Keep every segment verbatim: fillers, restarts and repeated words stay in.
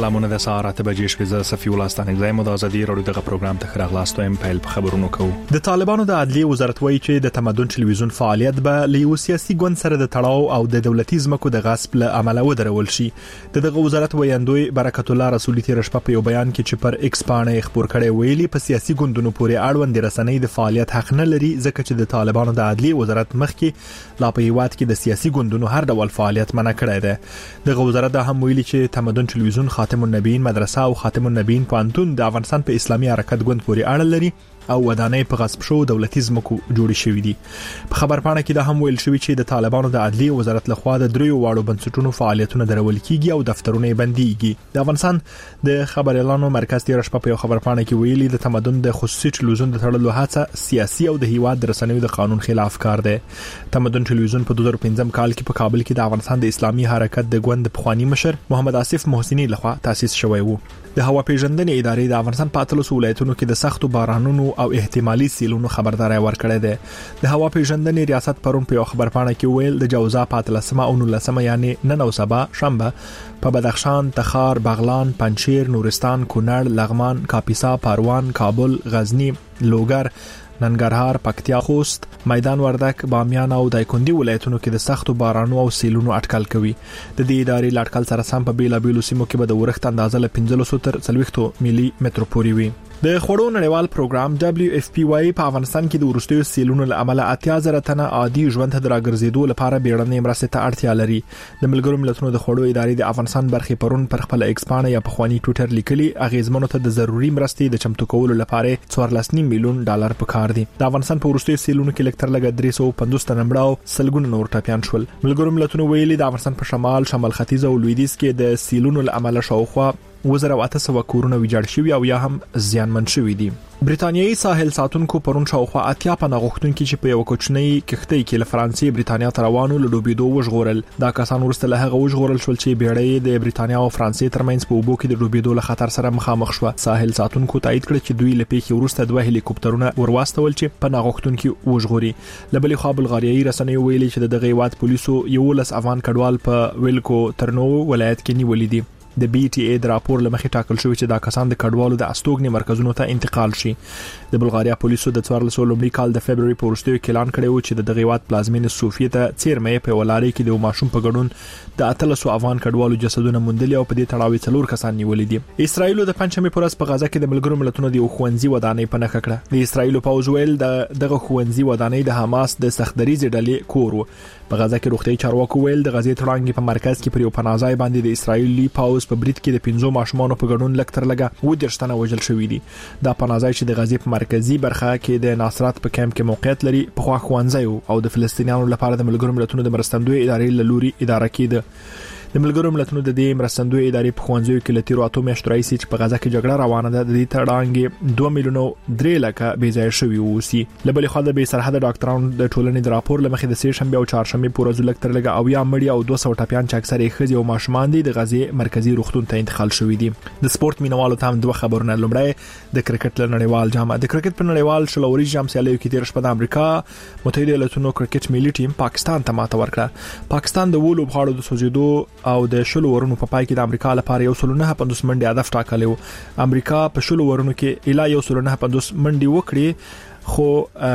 سلامونه د سهار اته بجې شپې ز صفي ولستانګ زایم د ازادي رادیو دغه پروګرام ته خراغلاستو ام پیل په خبرونو کوو. د طالبانو د عدلیه وزارت وایي چې د تمدن ټلویزیون فعالیت به له سیاسي ګوند سره د تړاو او د دولتي ځمکو د غصب له عمله ودرول شي. دغه وزارت وایندوی برکت الله رسولي تیر شپه په یو بیان کې چې پر ایکس باندې خبر کړي ویلي په سیاسي ګوندونو پورې اړوند رسنۍ د فعالیت حق نه لري ځکه چې د طالبانو د عدلیه وزارت مخکې لا په هیواد کې د سیاسي ګوندونو هر ډول فعالیت منع کړی دی. دغه وزارت هم ویلي چې تمدن ټلویزیون خاتم النبیین مدرسه او خاتم النبیین پوهنتون د افغانستان په اسلامي حرکت ګوند پورې اړه لري او ودانۍ په غصب شو دولتي ځمکو جوړې شوې دي. په خبرپاڼه کې دا هم ویل شوی چې د طالبانو د عدلیه وزارت لخوا د دریو واړو بنسټونو فعالیتونه درول کیږي او دفترونه بنديږي. د افغانستان د خبر اعلانو مرکز تیر شپه په خبرپاڼه کې ویلي د تمدن د خصوصي ټلویزیون د تړلو هڅه سیاسي او د هیواد د رسنیو د قانون خلاف کار دی. تمدن ټلویزیون په دوه زره پنځم کال کې په کابل کې د افغانستان د اسلامي حرکت د ګوند پخوانی مشر محمد آصف محسنی لخوا تاسیس شوی و. د هوا پیژندنې ادارې د افغانستان په اتلس ولایتونو کې د سختو بارانونو او احتمالي سیلونو خبرداري ورکړې ده. د هوا پیژندنې ریاست پرون په خبرپاڼه کې ویل د جوزا په اتلسمه او نولسمه یعنی نن او سبا شنبه په بدخشان، تخار، بغلان، پنجشیر، نورستان، کونړ، لغمان، کاپیسا، پروان، کابل، غزنی، لوګر، ننګرهار، پکتیا، خوست، میدان وردک، بامیان او دایکندي ولایتونو کې د سختو بارانونو او سیلونو اټکل کوي. د دې ادارې لاټکل سره سم په بیلا بیلو سیمو کې به د ورښت اندازه له پنځه سوه تر څلوېښت ملي متر پورې وي. د خوړو نړیوال پروګرام دبليو اف پی وايي په افغانستان کې د ورستیو سیلونو له امله اتیا زره تنه عادي ژوند ته راګرځېدو لپاره بیړنۍ مرستې ته اړتیا لري. د ملګرو ملتونو د خوړو ادارې د افغانستان برخې پرون پر خپل ایکس باندې یا په خواني ټوئیټر لیکلي اغیزمنو ته د ضروري مرستې د چمتو کولو لپاره څوارلس میلیون ډالر پکار دي. د افغانستان په ورستیو سیلونو کې لکټر لګ درې سوه پنځوس تنه مړه سلګونه نور ټاپیان شول. ملګرو ملتونو ویلي د افغانستان په شمال، شمال ختیځ او لویدیځ کې د سیلونو له امله شاوخوا وزره واته سو کورونه ویجاړ شوی او یا هم زیانمن شوی دي. برتانیایی ساحل ساتونکو پرون شاوخوا اتیا پناه غوښتونکو چې په یو کوچنی کښتۍ کې له فرانسې برتانیا ته روانو له ډوبېدو وژغورل. دا کسان ورسته له هغه وژغورل شول چې بیړۍ د برتانیا او فرانسې ترمنځ په اوبو کې د ډوبېدو له خطر سره مخامخ شو. ساحل ساتونکو تایید کړ چې دوی له پیښې وروسته دوه هلیکوپټرونه ورواستول چې پناه غوښتونکو وژغوري. له بلې خوا بلغاریایي رسنیو ویلي چې دغه هیواد پولیسو یولس افغان کډوال په ویلکو ترنو ولایت کې نیولې دي. د بي ټي اي د راپور لمخې ټاکل شوی چې دا کسان د کډوالو د استوګنې مرکزونو ته انتقال شي. د بلغاریا پولیسو د څوارلس لومړي کال د فبرवरी په وروستیو کې اعلان کړی و چې د دغه هیواد پلازمینه صوفیه ته چیرمه په ولاري کې د ماشوم په ګډون د اتلس افغان کډوالو جسدونه موندل او په دې تړاو څلور کسان نیولې دي. اسرایل د پنځمې پورس په غزا کې د ملګرو ملتونو د خوندزي ودانۍ په نخښه کړه. د اسرایل پوز ویل د دغه خوندزي ودانۍ د حماس د سختدریزې ډلې کور و. په غزا کې روغتي چارواکو ویل د غزې تړانګې په مرکز کې پر یو پناهځای باندې د اسرایلی پاوز په برید کې د پنځو ماشومان په ګډون لکتر لګه و درشتنه وژل شوې دي. دا پناهځای چې د غزې په مرکزی برخه کې د ناصرات په کمپ کې موقعیت لري په خوا خوانځي او د فلسطینیانو لپاره د ملګرو ملتونو د مرستندوی ادارې له لوري اداره کیده. د ملګرو ملتونو د دې مرستندوی ادارې په خوانځي کې لتیرو اته میاشتو راځي چې په غزا کې جګړه روانه ده. د دې تړانګې دوه میلیونه درې لکه بې ځای شوی وسی. لبلې خو د بې سرحد ډاکټرانو د ټولنې د راپور لمخې د سې شنبه او چهارشنبه په ورځو لکتر لګه او یا مړی او دوه سوه ټاپیان چې اکثر یې ښځې او ماشومان دي د غزې مرکزی روغتون ته انتقال شوی دي. د سپورت مینوالو ته هم دوه خبرونه. لومړی د کرکټ نړیوال جام د کرکټ په نړیوال شلوري جام سیالیو کې تیر شپه د امریکا متحده ایالاتونو کرکټ ملي ټیم پاکستان ته ماته ورکړه. پاکستان د وولو بغاړو د سوزیدو او د شلو ورونو په پای کې د امریکا لپاره یو سل نه پنځوس منډي هدف ټاکلی و. امریکا په شلو ورونو کې اله یو سل نه پنځوس منډي وکړي خو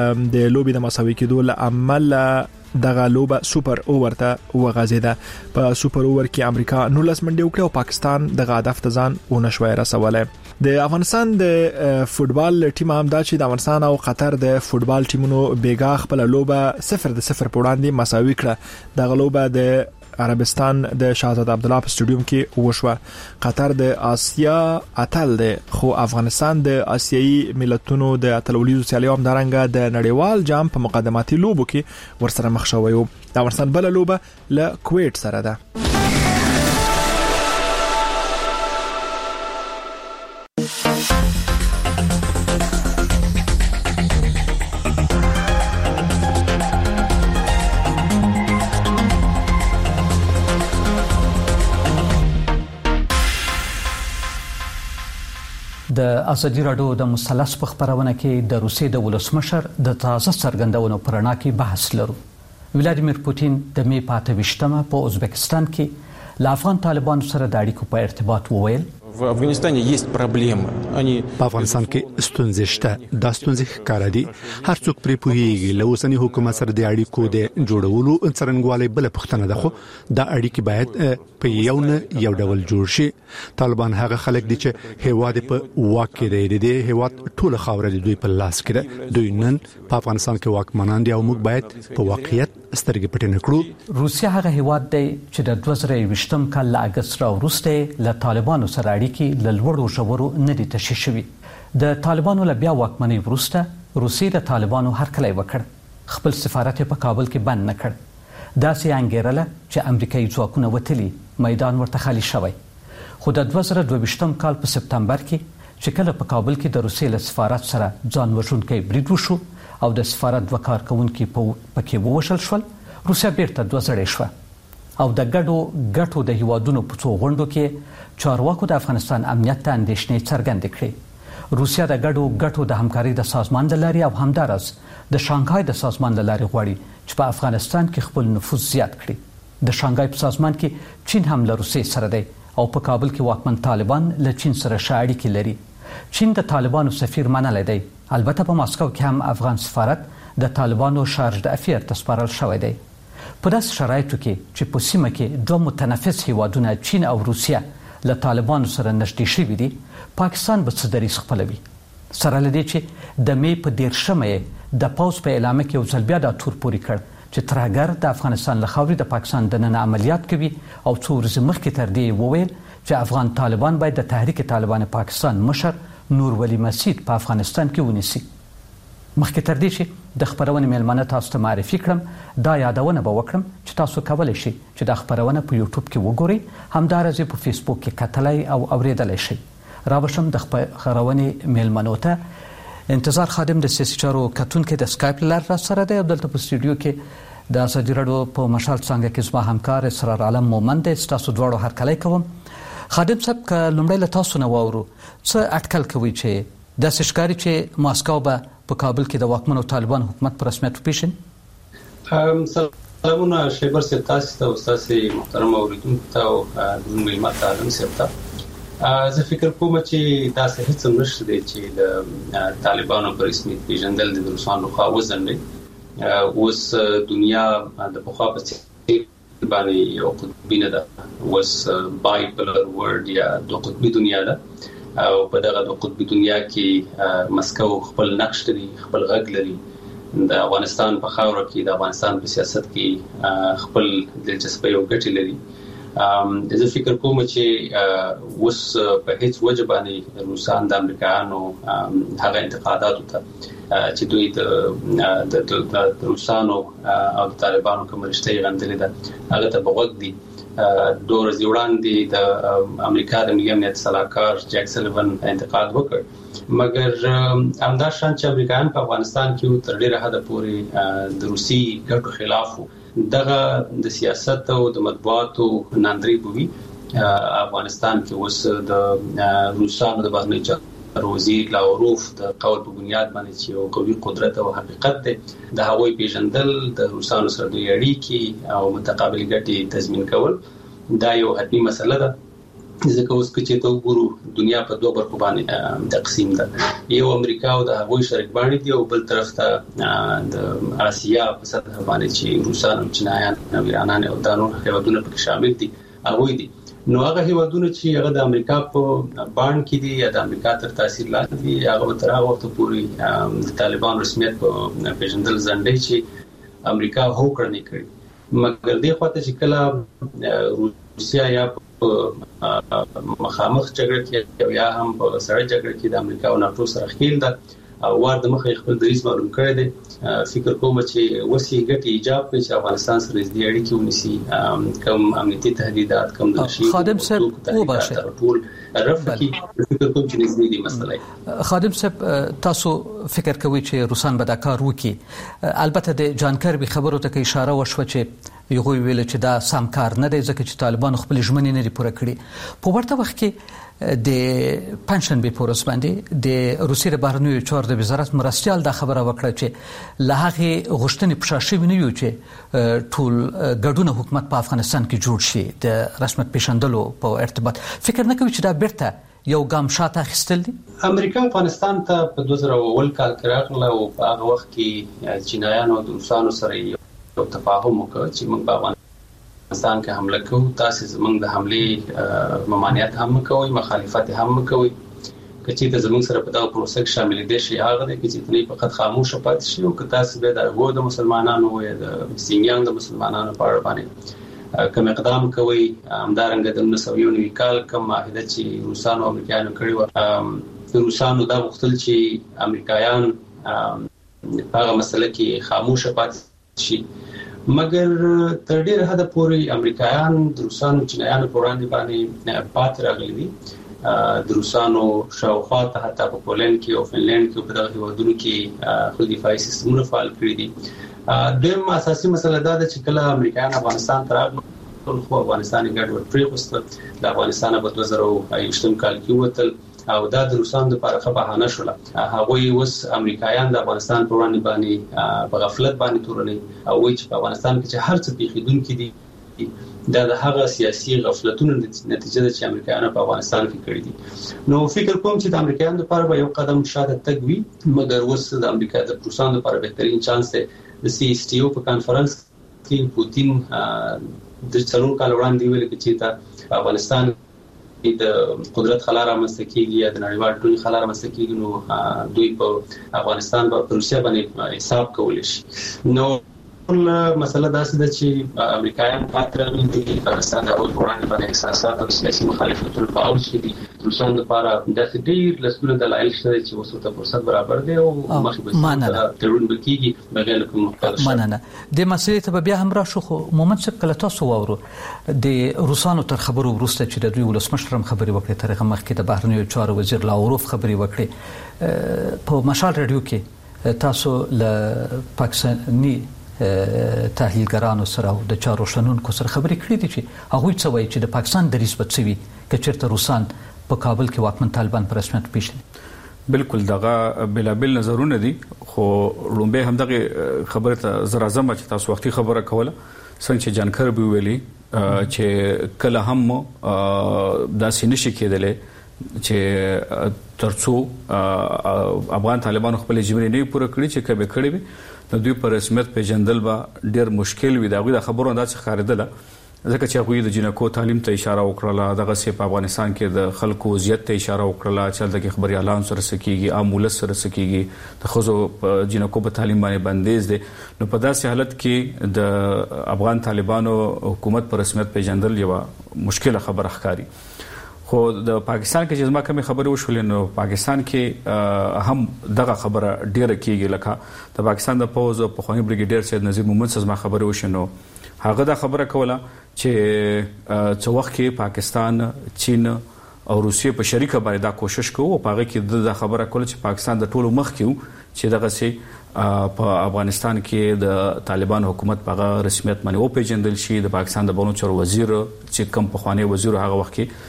د لوبي د مساوي کېدو له عمل دغه لوبه سوپر اوور ته وغځیده. په سوپر اوور کې امریکا نولس منډي وکړه او پاکستان دغه هدف ته ځان ونشوي رسوله. د افغانستان د فوتبال ټیم هم دا چې د افغانستان او قطر د فوتبال ټیمونو بیګا خپل لوبه صفر د صفر په وړاندې مساوي کړه. دغه لوبه د عربستان د شاهزاده عبدالله په سټډیوم کې وشوه. قطر د آسیا اتل دی خو افغانستان د آسیایي ملتونو د اتلولیزو سیالیو هم درنګه د نړیوال جام په مقدماتي لوبو کې ورسره مخ شوی و. د افغانستان بل لوبه له کویت سره ده. د ازادي راډیو د مثلث په خبرونه کې د روسیې د ولسمشر د تازه څرګندونو پرنا کې بحث لرو. ولادیمیر پوتین د می په اته ویشتمه په ازبکستان کې له افغان طالبانو سره د اړیکو په ارتباط وویل В افغانستان есть проблемы. Они په افغانستان کې ستونزې شته، دا ستونزې ښکاره دي. هر څوک پرې پوهیږي. له اوسني حکومت سره د اړیکو د جوړولو څرنګوالی بل پښتنه ده، خو دا اړیکې باید په یو نه یو ډول جوړ شي. طالبان هغه خلک دي چې هیواد په واک کې دی، د هیواد ټول خاوره د دوی په لاس کې ده. دوی نن په افغانستان کې واکمنان دي او موږ باید په واقعیت سترګې پټې نه کړو. روسیا هغه هیواد دی چې د دوه زره یوویشتم کال له اګست راوروسته له طالبانو سره اړیکې له لوړو ژورو نه دي تشې شوي. د طالبانو له بیا واکمنۍ وروسته روسیې د طالبانو هرکلی وکړ، خپل سفارت په کابل کې بند نه کړ. داسې انګیرله چې امریکایي ځواکونه وتلي، میدان ورته خالي شوی. خو د دوه زره دوه ویشتم کال په سپتمبر کې چې کله په کابل کې د روسیې له سفارت سره ځان وژونکی برید وشو او د سفارت دوه کارکونکي پکې ووژل شول، روسیا بیرته دوه زړې شوه او د ګډو ګټو د هیوادونو په څو غونډو کې چارواکو د افغانستان امنیت ته اندېښنې څرګندې کړې. روسیا د ګډو ګټو د همکارۍ د سازمان له لارې او همدارس د شانګهای د سازمان له لارې غواړي چې په افغانستان کې خپل نفوذ زیات کړي. د شانګهای په سازمان کې چین هم له روسیې سره دی او په کابل کې واکمن طالبان له چین سره ښه اړیکې لري. چین د طالبانو سفیر منلی دی، البته په ماسکو کې هم افغان سفارت د طالبانو شارج د افیر ته سپارل شوی دی. په داسې شرایطو کې چې په سیمه کې دوه متنفس هیوادونه چین او روسیه له طالبانو سره نږدې شوي دي، پاکستان به څه دریځ خپلوي؟ سره له دې چې د مې په دېرشمه یې د پوځ په اعلامیه کې یو ځل بیا دا تور پورې کړ چې ترهګر د افغانستان له خاورې د پاکستان دننه عملیات کوي او څو ورځې مخکې تر دې وویل چې افغان طالبان باید د تحریک طالبان پاکستان مشر نور ولی مسید په افغانستان کې ونیسي. مخکې تر دې چې د خبرونې میلمانه تاسو ته معرفي کړم، دا یادونه به وکړم چې تاسو کولی شئ چې دا خبرونه په یوټیوب کې وګورئ، همدارس په فیسبوک کې کتلای او اوریدلای شئ. راوښم د خبرونې میلمنو ته انتظار خادم د سیاسي چارو کتونکي د سکایپ لار را سره دی او دلته په سټوډیو کې د ازادي راډیو په مشال څنګه کې زما همکار اسرار عالم مومند دی. تاسو دواړو هرکلی کوم. خادم صاحب که لومړی له تاسو نه واورو، څه اټکل کوي چې داسې ښکاري چې ماسکو به په کابل کې د واکمنو طالبان حکومت په رسمیت وپیژني؟ سلامونه شیبر صاحب، تاسو ته او تاسو محترم اوریدونکو ته او د ملت عالم صاحب ته زه فکر کوم چې دا څه هیڅ نشته دی چې د طالبانو په رسمیت پیژندل د روسانو خوا وزنه. اوس دنیا د پخوا په څیر باندې یو قطبینه ده، اوس بایپلر ورلد یا د قطبی دنیا ده او په دغه د قطبی دنیا کې مسکو خپل نقش لري، خپل غږ لري. د افغانستان په خاوره کې د افغانستان په سیاست کې خپل دلچسپي او ګټې لري. زه فکر کوم چې اوس په هیڅ وجه باندې روسان د امریکایانو هغه انتقاداتو ته چې دوی د د روسانو او د طالبانو کوم رشته یې غندلې ده هغه ته بغوږ دي. دوه ورځې وړاندې د امریکا د ملي امنیت سلاکار جیک سلیون انتقاد وکړ، مګر همدا شان چې امریکایان په افغانستان کې تر ډیره حده پورې د روسي ګټو خلاف دغه د سیاست او د مطبوعاتو ناندري بوي. افغانستان کې اوس د روسانو د بهرنی چارو وزیر لاوروف د قول په بنیاد باندې چې یو قوي قدرت او حقیقت دی، د هغوی پیژندل، د روسانو سره د اړیکې او متقابل ګټې تضمین کول دا یو حتمی مسله ده. ځکه اوس چې ته وګورو دنیا په دوه برخو باندې تقسیم ده، یو امریکا او د هغوی شریکبانې دي او بل طرف ته د آسیا په سطح باندې چې روسان او چینایان او ایرانان او د نورو هیوادونو پکې شامل دي هغوی دي. نو هغه هیوادونه چې هغه د امریکا په باندې کې دي یا د امریکا تر تاثیر لاندې دي، هغه تر هغه وخت پورې د طالبان رسمیت په پیژندل ځنډي چې امریکا هوکړه نه کړي. مګر دې خواته چې کله روسیا یا مخامخ جګړه کې یا هم په سړه جګړه کې د امریکا او ناتو سره خېل ده او وار د مخې خپل دریځ معلوم کړی دی. فکر کوم چې وسی ګټي ایجاب کوي چې افغانستان سره دې اړیکې ونیسي، کوم امنیتي تهدیدات کوم د شي خادم صاحب وباشه ټول رفقي فکر کوم چې نږدې دي مسله. خادم صاحب تاسو فکر کوي چې روسان به دا کار وکړي؟ البته د جانکر به خبرو ته اشاره وشوه چې یو ویل چې دا سم کار نه دی ځکه چې طالبان خپل ژمنې نه لري پوره کړې. په ورته وخت کې د پنځشنبه په ورځ باندې د روسیې بهرنیو چارو د وزارت مرستیال دا خبره وکړه چې له هغه غوښتنې په شاشه ونیو چې ټول ګډون حکومت په افغانستان کې جوړ شي د رسمیت پیژندلو په ارتباط. فکر نه کوي چې دا بیرته یو ګام شاته اخیستل دي؟ امریکا افغانستان ته په دوه زره اول کال کې راغله او په هغه وخت کې چینایانو او روسانو سره یو تفاهم وکړ چې موږ په افغانستان کې حمله کوو، تاسو زموږ د حملې ممانعت هم کوئ، مخالفت هم کوئ. کچې ته زموږ سره په دا پروسه کې شامل دي شي هغه د کچې نه فقط خاموش پاتې شي او که تاسو به د غو د مسلمانانو او د سینګیانګ د مسلمانانو په اړه باندې کوم اقدام کوي. همدارنګه د نولس سوه نوي کال کوم معاهده چې روسانو او امریکایانو کړی و، روسانو دا غوښتل چې امریکایان هغه مسله کې خاموش پاتې شي، مګر تر ډیره حد پورې امریکایان د روسانو چینایانو په وړاندې باندې پاتې راغلي دي. د روسانو شاوخوا ته حتی په پولند کې او فنلند کې په دغه هیوادونو کې خپل دفاعي سیستمونه فعال کړي دي. دویم اساسي مسله دا ده چې کله امریکایان افغانستان ته راغلل خو افغانستان یې ګډوډ پرېښوست، د افغانستان په دوه زره یوولسم کال کې ووتل او دا د روسانو لپاره ښه بهانه شوله. هغوی اوس امریکایان د افغانستان په وړاندې باندې په غفلت باندې تورني او وایي چې په افغانستان کې چې هر څه پیښیدونکي دي دا د هغه سیاسي غفلتونو نتیجه ده چې امریکایانو په افغانستان کې کړې دي. نو فکر کوم چې د امریکایانو لپاره به یو قدم شاته تګ وي، مګر اوس د امریکا د روسانو لپاره بهترین چانس دی. د سی اس ټي او په کانفرنس کې پوتین د څلور کال وړاندې ویل چې تا افغانستان د قدرت خلا رامنځته کیږي یا د نړیوال ټولنې خلا رامنځته کیږي، نو دوی په افغانستان په روسیا باندې حساب کولی شي. نو مسله دا ده چې امریکایان پاتره دي د افغانستان د وړاندې باندې احساسات او سیاسي مخالفتونه فعال شي دي. روسان لپاره د ډیر لسونه دلایل شته چې اوس ته فرصت برابر دی او مخکې به ترون بکیږي بغیر کوم مخالفت. مننه. د مسلې ته بیا هم راشو، خو مومنت څه کله تاسو وورو د روسانو تر خبرو وروسته چې د دوی ولسمشر هم خبري وکړي، تر هغه مخکې د بهرنیو چارو وزیر لاوروف خبري وکړي په مشال رادیو کې. تاسو له پاکستاني تحلیلګرانو سره او د چارو شنونکو سره خبرې کړې دي چې هغوی څه وایي چې د پاکستان دریځ به څه وي که چېرته روسان په کابل کې واکمن طالبان په رسمیت پیژني. بالکل دغه بلابل نظرونه دي، خو لومبه هم دغه خبره ته زرا زما چې تاسو وختي خبره کوله څنګه چې جانکر به ویلي چې کله هم داسې نشي کېدلی چې ترڅو افغان طالبان خپل جمهوریت نه پوره کړی چې کبه کړی وي نو دوی پر رسمیت پیژندل به ډیر مشکل وي. دا غوډه خبرونه داسې خاردله ځکه چې هغه د جنکو تعلیم ته اشاره وکړه، دغه سي په افغانستان کې د خلکو وضعیت ته اشاره وکړه چې دغه خبري اعلان سره سکیږي، عامول سره سکیږي، د خزو جنکو په تعلیم باندې بندیز دي. نو په داسې حالت کې د افغان طالبانو حکومت پر رسمیت پیژندل یو مشکله خبره ښکاري. خو د پاکستان کې چې زما کومه خبره وشولې نو پاکستان کې هم دغه خبره ډیره کیږي، لکه د پاکستان د پوز په خواني بریګیډیر سید نظیر محمد زما خبره وشنو هغه دا خبره کوله چې څو وخت کې پاکستان، چین او روسیې په شریکه باندې دا کوشش کوي او هغه کې د خبره کوله چې پاکستان د ټولو مخ کې چې دغه سي په افغانستان کې د طالبان حکومت په رسمیت باندې او پیژندل شي. د پاکستان د بانو چارو وزیر چې کوم په خواني وزیر هغه وخت کې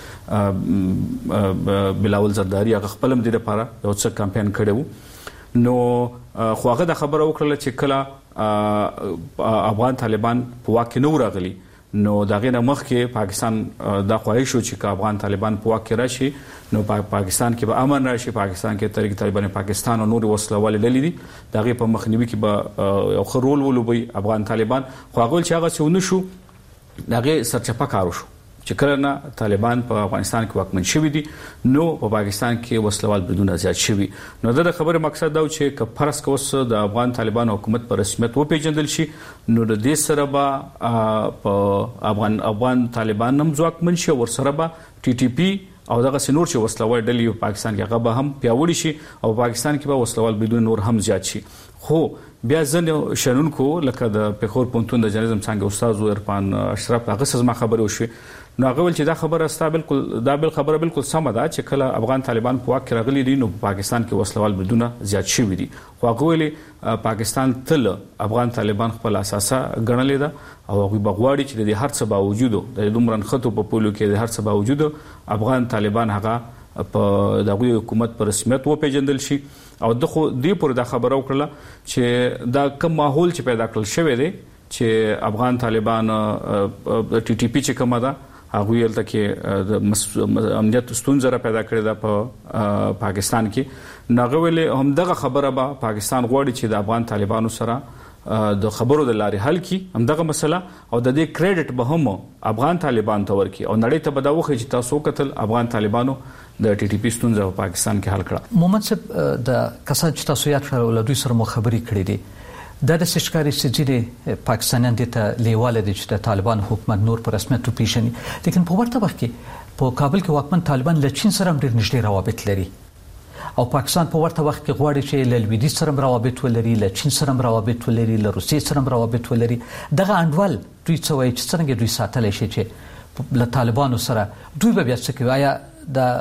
بلاول زرداری هغه خپل مدیر لپاره یو څه کمپاین کړو. نو خو هغه د خبره وکړه چې کله افغان طالبان په واک کې نو راغلي نو دغه نه مخکې پاکستان دا خواهش شو چې افغان طالبان په واک کې راشي نو پاکستان کې به امن راشي، پاکستان کې تحریک طالبان پاکستان او نور وسلوال ډلې دي دغه په مخنیوي کې به یو خرول ولوبي افغان طالبان. خو هغه چې هغه څه ونشو دغه سرچپه کارو شو چې کله نه طالبان په افغانستان کې واکمن شوي دي نو په پاکستان کې وسلوال بدون زیات شوي. نو دا خبره مقصد دا چې ک فرض کوس د افغان طالبان حکومت پر رسمیت و پیژندل شي نو د دې سره به په افغان افغان طالبان هم ځواکمن شي ور سره به ټي ټي پی او دغه سنور چې وسلوال ډلې په پاکستان کې هغه به هم پیاوړي شي او پاکستان کې به وسلوال بدون نور هم زیات شي. خو بیا ځنه شنونکو لکه د پیښور پونتون د جرنالیزم څنګه استاد عرفان اشرف هغه څه ما خبرو شوې نو هغه ول چې دا خبره ستا بالکل دا بل خبره بالکل سم ده چې کله افغان طالبان په واک کې راغلي دي نو پاکستان کې وسلوال بدونه زیات شوي دي خو هغه ویلي پاکستان تل افغان طالبان خپل اساسه ګڼلې ده او هغه بغواړي چې د هر څه باوجود د دومره خطو په پولو کې د هر څه باوجود افغان طالبان هغه په دغه حکومت پر رسمیت و پیژندل شي او دغه دی پر د خبرو کړل چې دا کوم ماحول چې پیدا کړل شوی دی چې افغان طالبان ټي ټي پی چې کومه ده هغه یل تکي د امنیت ستونزه پیدا کړې ده په پاکستان کې ناغویل هم دغه خبره به پاکستان غواړي چې د افغان طالبانو سره د خبرو د لارې حل کی هم دغه مسله او د دې کریډټ به هم افغان طالبان ته ورکي او نړۍ ته بداوخه چې تاسو قتل افغان طالبانو د ټي ټي پی ستونزه په پاکستان کې حل کړه. محمد صاحب د کسان چې تاسو یاد کړو له دوی سره مو خبرې کړې دي دا د سشکاري چې پاکستانیان ته لیواله دي چې د طالبان حکومت نور پر رسمیت پیژني لیکن په ورته وخت کې په کابل کې واکمن طالبان له چین سره ډېر نږدې روابط لري او پاکستان په ورته وخت کې غواړي چې له لویدیځ سره روابط ولري له چین سره روابط ولري له روسیې سره روابط ولري دغه انډول دوی څه وایي چې څنګه دوی ساتلی شي چې له طالبانو سره دوی به بیا څه کوي آیا د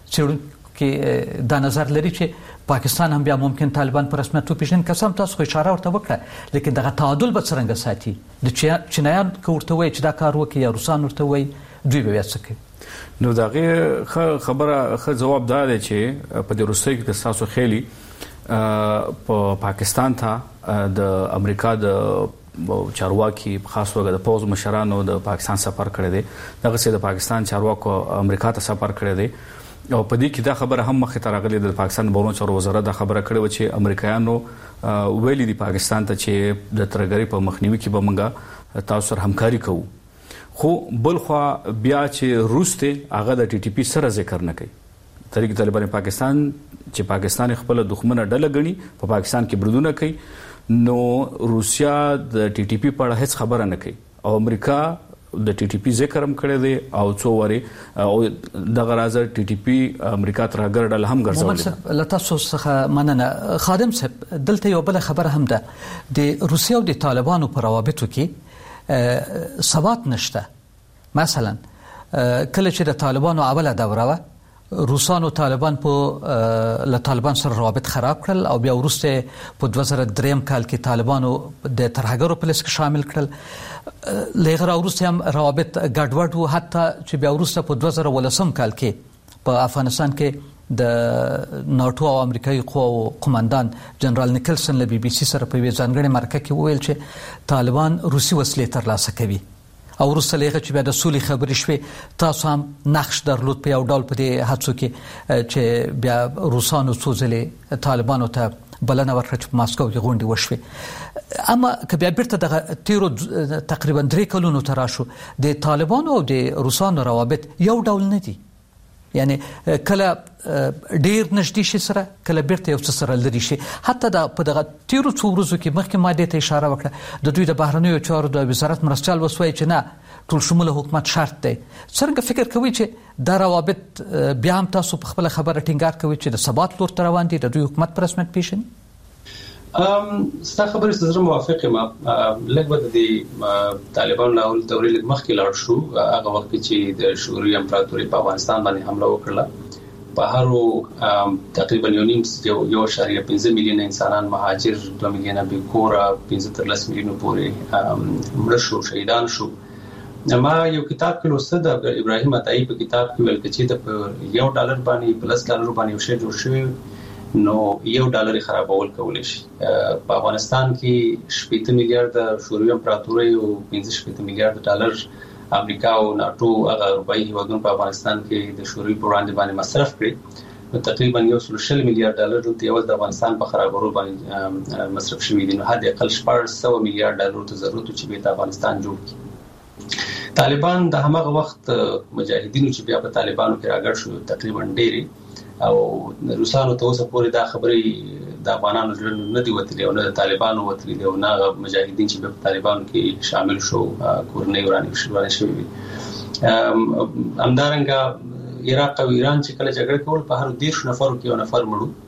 څېړونکي دا نظر لري چې پاکستان هم بیا ممکن طالبان په رسمیت وپیژني که هم تاسو خو اشاره ورته وکړه لیکن دغه تعادل به څرنګه ساتي د چینایان که ورته وایي چې دا کار وکړي یا روسان ورته وایي دوی به بیا څه کوي نو دغه خبره خه جواب دا دی چې په د روسي کې تاسو خېلي په پاکستان ته د امریکا د چارواکي خاص وګړه د پوز مشرانو د پاکستان سفر کړی دی دغه سه د پاکستان چارواکو امریکا ته سفر کړی دی او په دې کې دا خبره هم مخه ته راغلي د پاکستان بهرنیو چارو وزارت دا خبره کړې و چې امریکایانو ویلي دی پاکستان ته چې د ترګری په مخنیوي کې به موږ تاسو سره همکاري کوو خو بل خو بیا چې روس ته هغه د ټي ټي پی سره ذکر نه کوي تحریک طالبان پاکستان چې پاکستان خپل دښمنه ډله غني په پاکستان کې بردونه کوي نو روسیا د ټي ټي پی په اړه هیڅ خبره نه کوي او امریکا د ټي ټي پی ذکر هم کړی دی او څو وری او دغه راځه ټي ټي پی امریکا تر ګرځول هم ګرځول لته څه مننه خادم صاحب دلته یو بل خبره هم ده د روسیا او د طالبانو په روابطو کې ثبات نشته مثلا کله چې د طالبانو اوله دوره و روسانو طالبان په له طالبان سره روابط خراب کړل او بیا ورسته په دوه زره درې کال کې طالبانو د ترهګرو په لیست کې شامل کړل لغړ ورسته هم روابط ګډوډ وو حتی چې بیا ورسته په دوه زره ولسم کال کې په افغانستان کې د ناتو او امریکایي قواو قومندان جنرال نیکلسن له بي بي سي سره په ځانګړي مرکه کې ویل چې طالبان روسي وسلې ترلاسه کوي او ورسته لغه چې بیا د سولې خبرې شوې تاسو هم نقش درلود په یو ډول په دې هڅو کې چې بیا روسانو سوزلې طالبانو ته بلنه ورکړه چې په ماسکو کې غونډه وشوه اما که بیا بیرته د تیرو تقریبا درې کلونو تر راشو د طالبانو او د روسانو روابط یو ډول نه دي یعنی کله ډیر نږدې شي سره کله بیرته یو څه سره لري شي حتی د په دغه تیرو څو ورځو کې مخکې ماده ته اشاره وکړه د دوی د بهرنیو چارو د وزارت مرستيال وسوي چې نه ټول شموله حکومت شرط دی څنګه فکر کوي چې دا روابط بیا هم تاسو په خپل خبره ټینګار کوي چې د ثبات لور تر روان دي د دوی حکومت پر رسمیت پیژني ام ستا خبرې سره موافق یم لږ د طالبان لاول دورې لږ مخکې لاړ شو هغه وخت چې د شوروي امپراتوري په افغانستان باندې حمله وکړه په هرو تقریبا یو نیم یو اشاریه پنځه میلیونه انسانان مهاجر دوه میلیونه بیکوره پنځه تر لس میلیونه پورې مړه شو شهیدان شو ما یو کتاب کې لوسته د ابراهیم عطایی په کتاب کې ویل چې د یو ډالر باندې پلس ډالر باندې یو شی جوړ شوی نو یو ډالر خرابول کولای شي په افغانستان کې شپږ میلیارډ شوروي امپراتوري او پنځه شپږ میلیارډ ډالر امریکا او ناتو هغه اروپאי هیوادونو په افغانستان کې د شوروي پر وړاندې باندې مصرف کړي نو تقریبا یو سل میلیارډ ډالر د یو د افغانستان په خرابولو باندې مصرف شوي دي نو حد اقل شپږ سوه میلیارډ ډالر ته ضرورت چې به افغانستان جوړ کړي طالبان د هغه وخت مجاهدینو چې بیا په طالبانو کې راګړ شو تقریبا ډېری او روسانو ته اوسه پورې دا خبرې د افغانانو ژوند نه دی وتلی او نه د طالبانو وتلی دی او نه مجاهدین چې په طالبانو کې شامل شو کورنۍ ورانې شوې شوې همدارنګه عراق او ایران چې کله جګړه کول په هر دیرش نفرو کې یو نفر مړو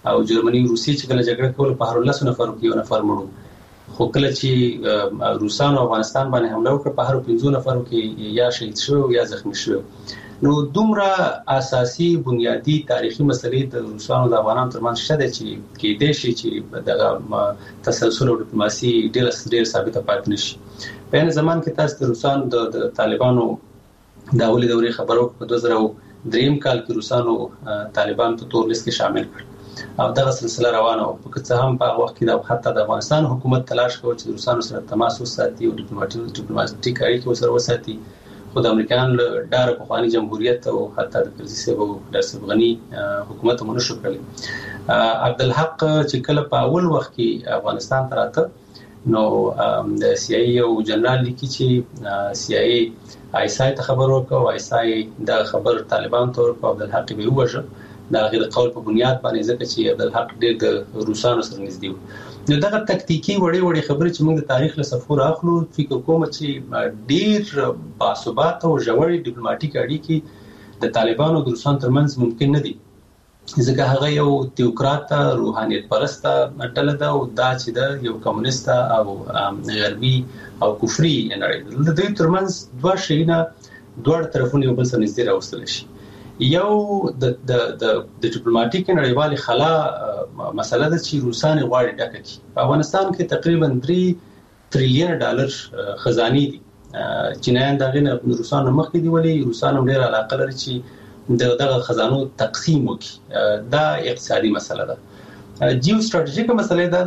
او جرمني روسي چې کله جګړه کوله په هر لس نفر کې یو نفر مړ خو کله چې روسان او افغانستان باندې حمله وکړه په هر پنځو نفرو کې یا شهید شو یا زخمی شو. نو دومره اساسي بنیادی تاریخي مسلې د روسانو د افغانانو ترمنځ شته چې کې د شي چې د تسلسل او ډیپلوماسي ډېر ډېر ثابته پاتې نشي. په ان زمان کې تاسو د روسانو د طالبانو د اولي دورې خبرو په دوه زره دریم کال کې روسانو طالبان په تور لیست کې شامل کړ او دغه سلسله روانه و. په څه هم په وخت کې د حتی د افغانستان حکومت تلاش کوي چې روسانو سره تماس وساتي او ډیپلوماټیک ډیپلوماټیک اړیکې سره وساتي. خو د امریکایانو له ډاره پخواني جمهوریت او حتی د کرزي صاحب او د اشرف غني حکومت هم نشو کړی. عبدالحق چې کله په اول وخت کې افغانستان ته راته نو د سی آی ای او جنرال لیکي چې سی آی ای آیسای ته خبر ورکړ او آیسای دا خبر طالبان ته ورکړ. عبدالحق به ووژه دا غیر قول په بنیاد باندې ځکه چې عبدالحق ډېر د روسانو سره نږدې و. نو دغه تکتیکی وړې وړې خبرې چې موږ د تاریخ له صفحو راخلو فکر کوم چې ډېر باثباته او ژورې ډیپلوماټیک اړیکې د طالبانو او د روسانو ترمنځ ممکن نه دي ځکه هغه یو تیوکرات روحانیت پرسته ډله ده او دا چې د یو کمونیست او غربي او کفري نړۍ د دوی ترمنځ دوه شیونه دوه طرفونه یو بل سره نږدې راوستل شي. یو د د د ډیپلوماټیک نړیوال خلا مسله ده چې روسان غواړي ډکه کړي. په افغانستان کې تقریبا درې تریلیون ډالر خزاني دي. چینایان دغه نه روسانو مخکې دی ولی روسانو ډېر علاقه لري چې دغه خزانو تقسیم وکړي. دا اقتصادي مسله ده. جیو ستراتیژیکه مسله ده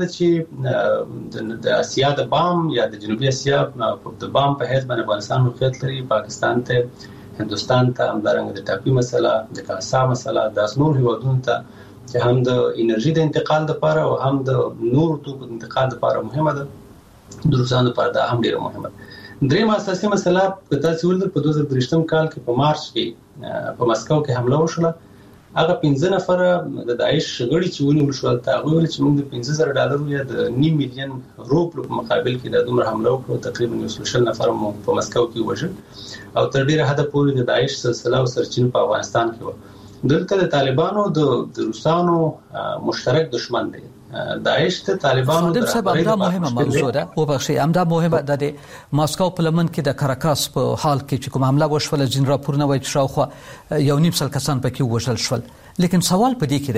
چې د اسیا د بام یا د جنوبي اسیا د بام په هیڅ باندې افغانستان موقعیت لري. پاکستان ته هندوستان ته همدارنګه د ټاپي مسله د کاسا مسله د نور هیوادونو ته چې هم د انرژي د انتقال لپاره او هم د نور توکو د انتقال لپاره مهمه ده د روسانو لپاره دا هم ډیره مهمه ده. دریم اساسي مسله په تاسو ولر په دوه زره درې کال کې په مارچ کې په مسکو کې حمله وشوه. هغه پنځه نفر د داعش غړي چې ونیول شو ته هغه ویل چې موږ د پنځه زره ډالر یا د نیم میلیون روپیو په مقابل کې د دومره حمله وکړو. تقریبا یو سل نفر مو په مسکو کې وژل او تر ډیره حد پورې د داعش سلسله او سرچینه په افغانستان کې و. دلته د طالبانو د روسانو مشترک دشمن دی. داعش ته طالبانو د سبب مهمه موضوع ده او بخشي همدا مهمه ده د ماسکو په لمن کې د کاراکاس په حال کې چې کوم حمله وشوله جن راپورونه وایي چې شاوخوا یو نیم سل کسان پکې وژل شول. لیکن سوال په دې کې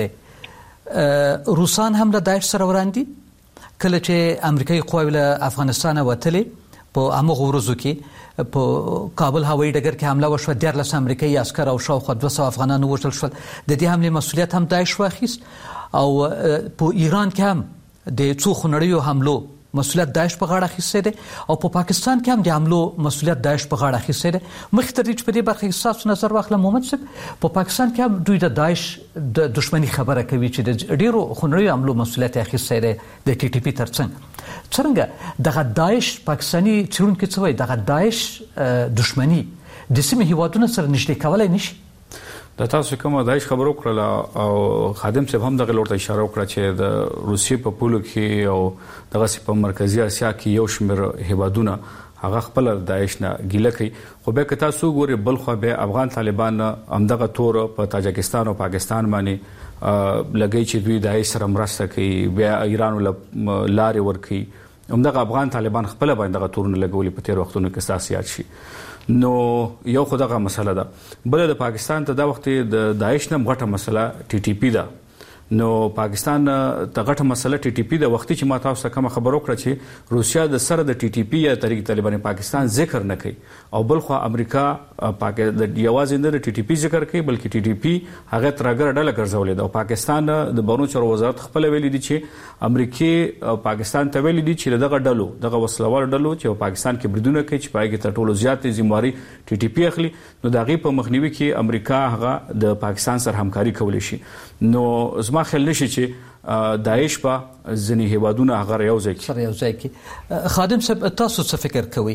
دی روسان هم له داعش سره وراندي کله چې امریکایي قواوی له افغانستان وتلې په هغه ورځو کې په کابل هوایي ډګر کې حمله وشوه. دیارلس امریکایي عسکر او شاوخوا دوه سوه افغانان وژل شول. د دې حملې مسؤلیت هم داعش واخیست او په ایران کې هم د څو خنړیو حملو مسؤلیت داعش په غاړه اخیستی دی او په پاکستان کې هم د حملو مسؤلیت داعش په غاړه اخیستی دی. مخکې تر دې چې په دې برخه کې ستاسو نظر واخلم محمد صاحب په پاکستان کې هم دوی د داعش د دشمنی خبره کوي چې د ډیرو خنړیو حملو مسؤلیت اخیستی دی د ټي ټي پی ترڅنګ. څنګه دغه داعش پاکستاني څېړونکي څه وایي دغه داعش دشمني د سیمې هیوادونو سره نږدې کولی نشي؟ د تاسو کوم داعش خبرو کړل او خادم صاحب هم دغه لور ته اشاره وکړه چې د روسیې په پولو کې او دغه په مرکزی اسیا کې یو شمېر هیوادونه هغه خپل داعش نه ګیله کوي. خو به که تاسو ګوري بل خو به افغان طالبان همدغه تور په تاجکستان او پاکستان باندې لګي چې دوی داعش سره مرسته کوي بیا ایران لارې ورکوي. همدغه افغان طالبان خپل باندې دغه تورونه لګولي په تیر وختونو کې سیاست شي. نو یو خدغه مسله ده. بل د پاکستان ته دا وخت د داعش نه غټه مسله ټي ټي پی ده. نو پاکستان ته غټه مسله ټي ټي پی د وختي چې ما تاسو کوم خبرو کړه چې روسیا د سره د ټي ټي پی یا طریق طالبان پاکستان ذکر نه کوي او بل خو امریکا پاک د یوازې د ټي ټي پی ذکر کوي بلکې ټي ټي پی هغه ترګر ډله ګرځولې ده او پاکستان د بهرنیو چارو وزارت خپل ویلي دي چې امریکای پاکستان ته ویلي دي چې دغه ډلو دغه وسلوال ډلو چې پاکستان کې بریدونه کوي چې پای کې تر ټولو زیات ذمہواری ټي ټي پی اخلي نو دغه په مخنیوي کې امریکا هغه د پاکستان سره همکاري کولی شي. نو ما خیال نشي چې داعش په ځینې هیوادونه هغه یو ځای کې یو ځای کې. خادم صاحب تاسو څه فکر کوئ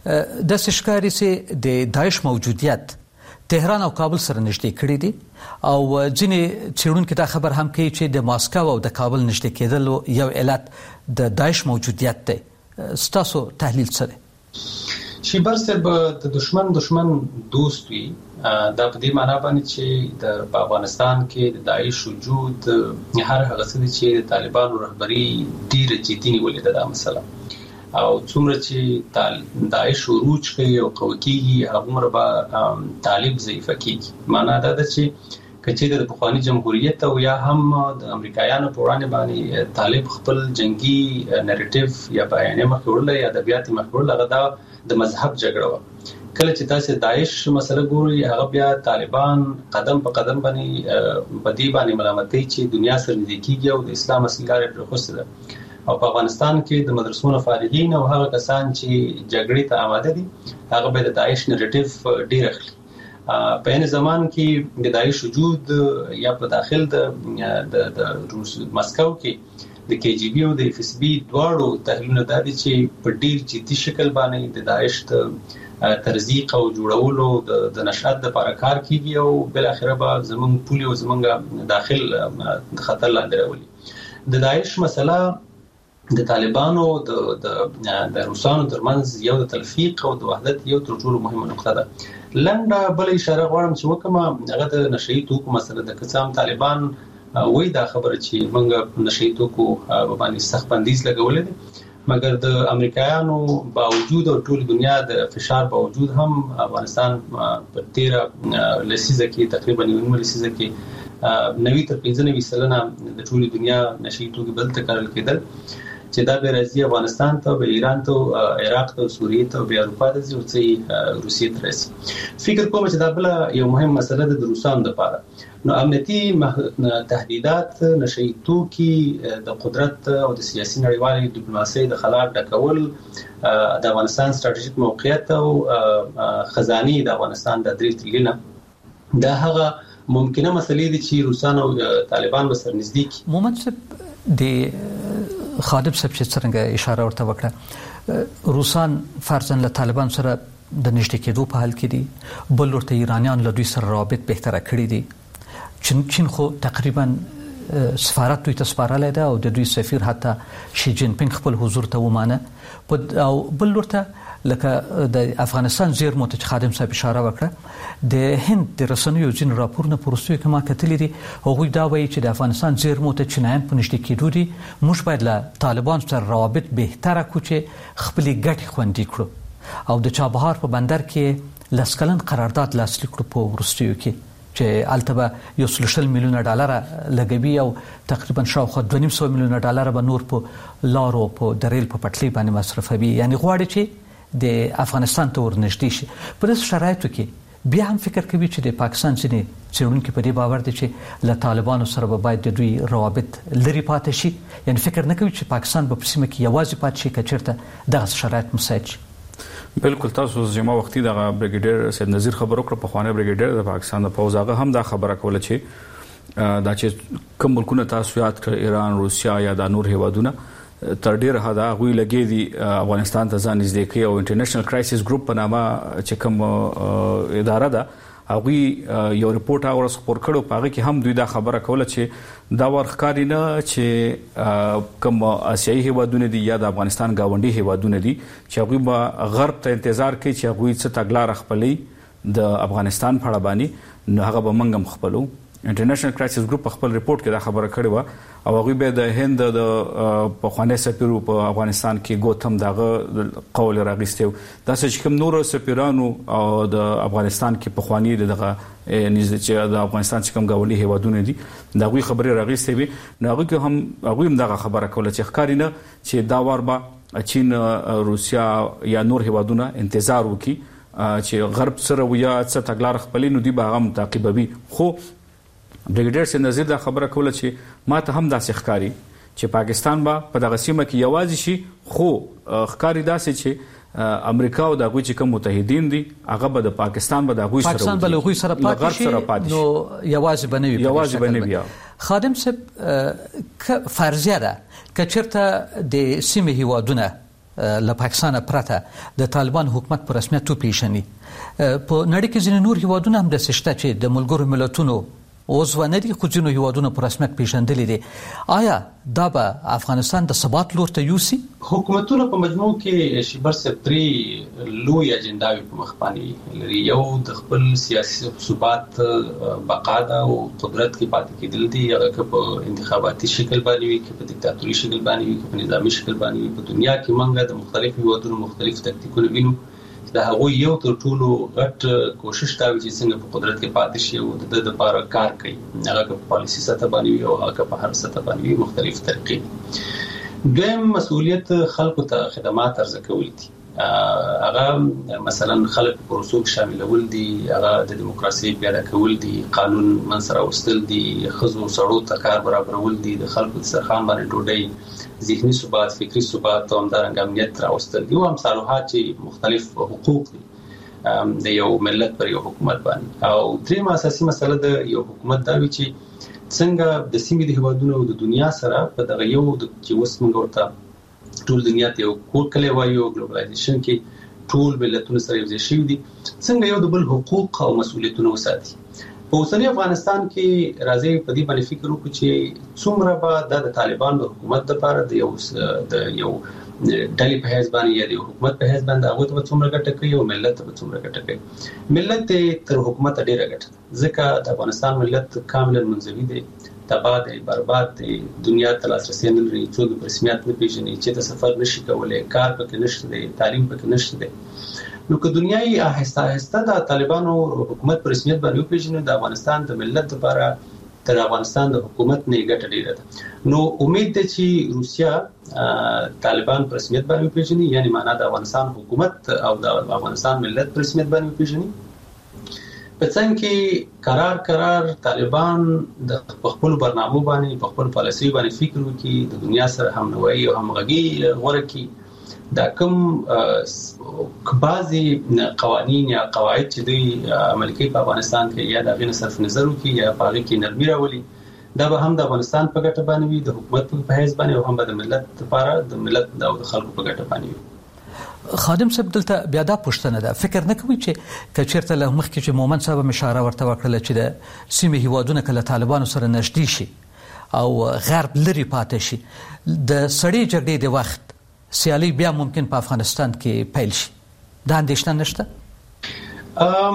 د ښکاري چې د داعش موجودیت تهران او کابل سره نږدې کړی دي او ځینې څېړونکي دا خبر هم کوي چې د ماسکو او د کابل نږدې کېدل یو علت د داعش موجودیت دی. ستاسو تحلیل څه دی؟ شیبر صاحب د دشمن دشمن دوست وي دا په دې معنی باندې چې د افغانستان کې د داعش وجود هر هغه څه چې طالبانو رهبری ډیره جدي نیولې ده مسله او څومره چې داعش عروج کوي او قوي کیږي هغومره به طالب ضعیف کیږي معنی دا ده چې کچې د پخوانی جمهوریت او یا هم د امریکایانو په وړاندې باندې طالب خپل جنگي نریټیو یا بیانیه مخوړل یا ادبیات مخوړل هغه دا د مذهب جګړه و کله چې تاسو داعش مسله ګوري هغه بیا طالبان قدم په قدم باندې بدی باندې ملامتي چې دنیا سره نږدې کیږي او د اسلام اصلګار پر خوسته ده او په افغانستان کې د مدرسو فارغین او هغه کسان چې جګړې ته آماده دي هغه به د داعش نریټیو ډیر اخلي په ان زمان کې د داعش وجود یا په داخل د د روس مسکو کې د کی جی بی او د اف اس بی دواړو تحلیلونه د دې چې په ډیر جدي شکل باندې د داعش د ترزیق او جوړولو د نشأت لپاره کار کوي او بل اخره به زمون پولی او زمونږ داخل خطر لاندې راولي د داعش مسله د طالبانو د د روسانو ترمنځ یو د تلفیق او د وحدت یو تر ټولو مهمه نقطه ده لنډه بل اشاره غواړم چې وکم هغه د نشئی توکو مسله د قسم طالبان وای دا خبره چې موږ نشئی توکو باندې سخت بندیز لګولې دي مګر د امریکایانو باوجود او ټول دنیا د فشار باوجود هم افغانستان په تیرا لسیزه کې تقریبا یو لسیزه کې نوي تر پنځه نوي سلنه د ټول دنیا نشئی توکو بل تکرار کېدل چې دا به راځي افغانستان ته به ایران ته عراق ته سوریه ته به اروپا ته ځي او چې روسیې ته راسي فکر کوم چې دا بل یو مهم مسله ده د روسانو لپاره نو امنیتي تهدیدات نشئی توکي د قدرت او د سیاسي نړیوالې ډیپلوماسي د خلاق ډکول د افغانستان ستراتیژیک موقعیت او خزاني د افغانستان د درې تریلیونه دا هغه ممکنه مسلې دي چې روسانو او طالبان به سر نږدې محمد صاحب د خادم صاحب چې څنګه اشاره ورته وکړه روسان فرضاً له طالبان سره د نږدې کېدو په حال کې دي بل ورته ایرانیان له دوی سره روابط بهتره کړي دي چین چین خو تقریبا سفارت دوی ته سپارلی ده او د دوی سفیر حتی شي جین پینګ خپل حضور ته ومانه او بل ورته لکه د افغانستان زیرمو ته خادم صاحب اشاره وکړه د هند د رسنیو ځین راپورونه پروستوي کما کتلې دي هغوی دا وایي چې د افغانستان زیرمو ته چینایان په نږدې کېدو دي موږ باید له طالبان سره روابط بهتره کړو چې خپلې ګټې خوندي کړو او د چابهار په بندر کې لس کلن قرارداد لاسلیک کړو په وروستیو کې چې البته یو سل میلیونه ډالر لګوي او تقریبا شاوخوا دوه نیم سوه میلیونه ډالر به نور په لارو په دریل په پټلۍ باندې مصرفوي یعنی غواړي چې د افغانستان ته ورنږدې شي په داسې شرایطو کې بیا هم فکر کوي چې د پاکستان ځینې څېړونکي په دې باور دي چې له طالبانو سره به باید د دوی روابط لرې پاتې شي یعنی فکر نه کوي چې پاکستان به په سیمه کې یوازې پاتې شي که چېرته دغه شرایط مساعد شي بالکل تاسو زما وختي د بریګیډر سید نذیر خبرو کړ په خوانه بریګیډر د پاکستان د پوز هغه هم دا خبره کوله چې دا چې کوم ملکونه تاسو یاد کړ ایران روسیا یا د نور هیوادونه تر ډیره حدا غوي لګي دي افغانستان ته ځان نږدې کوي او انټرنیشنل کرایسس ګروپ په نامه چې کوم اداره ده هغه یو رپورت هغه خبر کړو په هغه کې هم دوی دا خبره کوله چې دا ورخکاری نه چې کوم آسیایي هیوادونه دي یا د افغانستان گاونډي هیوادونه دي چې هغه به غرب ته انتظار کوي چې هغه څه تګلار خپلې د افغانستان په اړه باندې نو هغه به منګم خپلو انټرنیشنل کرایسس ګروپ خپل رپورت کې دا خبره کړې و او هغه به د هند د پخوانی سفیر په افغانستان کې ګوتم دغه قول راغستو دا چې کوم نور سفیرانو او د افغانستان کې پخوانی دغه نږدې چې د افغانستان چې کوم گاونډي هیوادونه دي دغه خبره راغستې وي نو هغه هم هغه هم دغه خبره کوله چې ښکاری نه چې دا ور به چین روسیا یا نور هیوادونه انتظار وکړي چې غرب سره ویا څه تګلار خپلې نو دی به هم تعقیبوي خو بریګیډر سید نذیر دا خبره کوله چې ما ته هم داسې ښکاری چې پاکستان به په دغه سیمه کې یوازې شي خو ښکاری داسې چې امریکا او د غوي چې کوم متحدین دي هغه به د پاکستان به د غوي سره پاکستان به له غوي سره پاتې شي نو یوازې بنوي یوازې بنوي خادم صاحب فرضیه ده که چېرته د سیمه هیوادونه له پاکستان پرته د طالبان حکومت په رسمیت وپیژني په نړۍ کې ځینې نور هیوادونه هم د سشته چې د ملګرو ملتونو اوس ونري خو ځینو هیوادونو په رسمیت پیژندلې دي. آیا دا به افغانستان د ثبات لور ته یوسي؟ حکومتونه په مجموع کې شیبر سپری لوی اجنداوي په مخ باندې لري. یو د خپل سیاسي ثبات بقا ده او قدرت کې پاتې کېدل دي، هغه په انتخاباتي شکل باندې وي، کې په دیکتاتوري شکل باندې وي، کې په نظامی شکل باندې وي. په دنیا کې موږ د مختلفو هیوادونو مختلف تکتیکونه وینو. دا هغه یو تر ټولو غټ کوشش دا چې څنګه په قدرت کې پاتې شي او د لپاره کار کوي، هغه په پالیسي سطح باندې وي او هغه په هر سطح باندې وي، مختلف طریقې. دویم مسؤلیت خلکو ته خدمات ارزه کول دي. هغه مثلا خلک په رسوب شاملول دي، هغه د دیموکراسي پیاده کول دي، قانون منځ راوستل دي، خزو سړو ته کار برابرول دي، د خلکو د سرخان باندې ډوډۍ، ذهني ثبات، فکری ثبات او همدارنګه امنیت راوستل دي او امثالها چې مختلف حقوق دي د یو ملت پر یو حکومت باندې. او دریم اساسي مسله د یو حکومت دا وی چې څنګه د سیمې د هیوادونو او د دنیا سره په دغه یو د چې اوس موږ ورته ټول دنیا ته یو کور کلی وایو، ګلوبلایزیشن کې ټول ملتونه سره یو ځای شوي دي، څنګه یو د بل حقوق او مسؤلیتونه وساتي. په اوسنی افغانستان کې راځي په دې باندې فکر وکړو چې څومره به د طالبان د حکومت لپاره د یو د یو ډلې په حساب باندې یا د حکومت په حساب باندې هغه ته څومره ګټه کوي او ملت ته څومره ګټه کوي. ملت تر حکومت ډیره ګټه، ځکه د افغانستان ملت کاملا منزوي دی، تباہ دی، برباد دی، دنیا ته لاسرسي نه لري، څوک په رسمیت نه پیژني، چې د سفر نشي کولای، کار پکې نشته دی، تعلیم پکې نشته دی. نو که دنیاي آهسته آهسته د طالبانو حکومت پر رسمیت باندې وپیژني، د افغانستان د ملت لپاره تر افغانستان د حکومت نه ګټه ډیره ده. نو امید ده چې روسیا طالبان پر رسمیت باندې وپیژني، یعنی معنا د افغانستان حکومت او د افغانستان ملت پر رسمیت باندې وپیژني. په څنګه کې قرار قرار طالبان د خپل برنامه باندې په خپل پالیسي باندې فکر وکړي، د دنیا سره همنوي او همغږي غوړه کړي. دا کوم بعضي قوانين یا قواعد چې دوی عملي کوي په افغانستان کې، یا د غیر صرف نظر وکړي یا په هغه کې نرمي راولي، دا به هم د افغانستان په ګټه باندې وي، د حکومت په حیث باندې او هم د ملت لپاره د ملت او د خلکو په ګټه باندې وي. خادم صاحب دلته بیا دا پوښتنه ده، فکر نه کوي چې کچیرته له مخکې چې مومن صاحب اشاره ورته وکړه چې د سیمې هیوادونو کله طالبانو سره نږدې شي او غرب لري پاتې شي، د سړې جګړې د وخت سیالي بیا ممکن په افغانستان کې پیل شي، دا اندېښنه نشته؟ ام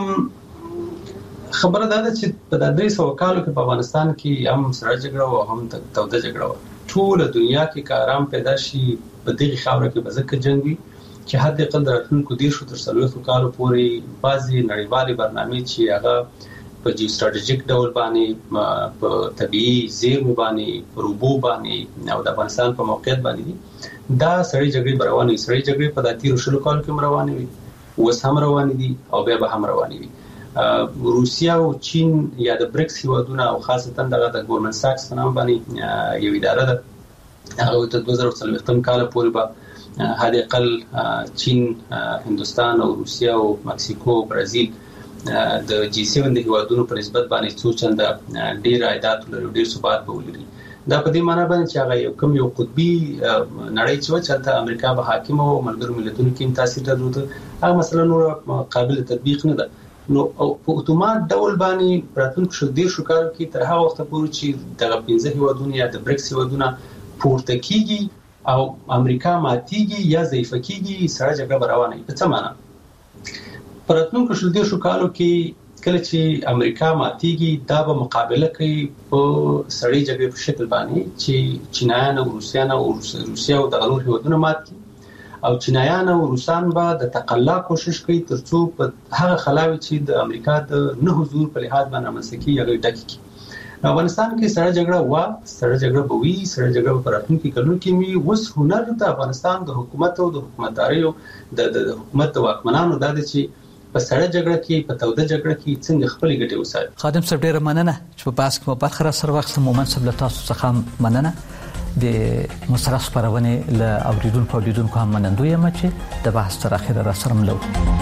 خبره ده چې په درې سوه کالو کې په افغانستان کې هم سړه جګړه او هم توده جګړه و. ټول دنیا کې که آرام پیدا شي په دغه خاوره کې به ځکه جنگ وي چې حد اقل د راتلونکو دیرشو تر څلوېښتو کالو پورې بعضې نړیوالې برنامې چې هغه په جیو ستراتیژیک ډول باندې، په طبیعي زیرمو باندې، په اوبو باندې او د افغانستان په موقعیت باندې دي، دا سړې جګړې به روانې وي. سړې جګړې په دا تیرو شلو کالو کې هم روانې وي، اوس هم روانې دي او بیا به هم روانې وي. روسیا او چین یا د بریکس هیوادونه او خاصتا دغه د ګورمنټ ساکس په نام باندې یو اداره ده، هغه ته دوه زره څلوېښتم کال پورې به حد اقل چین، هندوستان او روسیا او مکسیکو، برازیل د جی سیون د هیوادونو په نسبت باندې څو چنده ډیر عایدات لري، ډیر ثبات به ولري. دا په دې معنی باندې چې هغه یو کوم یو قطبي نړۍ چې و چې امریکا به حاکم او ملګرو ملتونو کې تاثیر درلود، هغه مثلا نور قابل تطبیق نه ده. نو په اتومات ډول باندې راتلونکو شو ډیر شو کار کې تر هغه وخت پورې چې دغه پنځه هیوادونه یا د بریکس هیوادونه پورته کیږي او امریکا ماتیږي یا ضعیفه کیږي، سره جګړه روانه وي. په څه معنی؟ پر راتلونکو شو ډیر شو کالو کې کله چې امریکا ماتیږي، دا به مقابله کوي په سړې جګړې په شکل باندې چې چینایان او روسیان او روسیا او د نور هیوادونه مات کړي، او چینایان او روسان به د تقلا کوشش کوي ترڅو په هغه خلاوي چې د امریکا د نه حضور په لحاظ باندې مسکی هغه ډک کی. افغانستان کې سړه جګړه وا سړه جګړه بوي سړه جګړه په راتلونکي کلونو کې می وس هنر د افغانستان د حکومت او د حکومتداري او د حکومت د واکمنانو د چې په سړه جګړه کې په توده جګړه کې څنګه خپل ګټه وساتي. خادم صاحب ډیره مننه چې په پاس کې په برخه سره وخت مومن صاحب له تاسو څخه مننه. د مسرح خبرونه له اوریدونکو اوریدونکو هم منندوی یم چې د بحث تر اخره را سره ملو.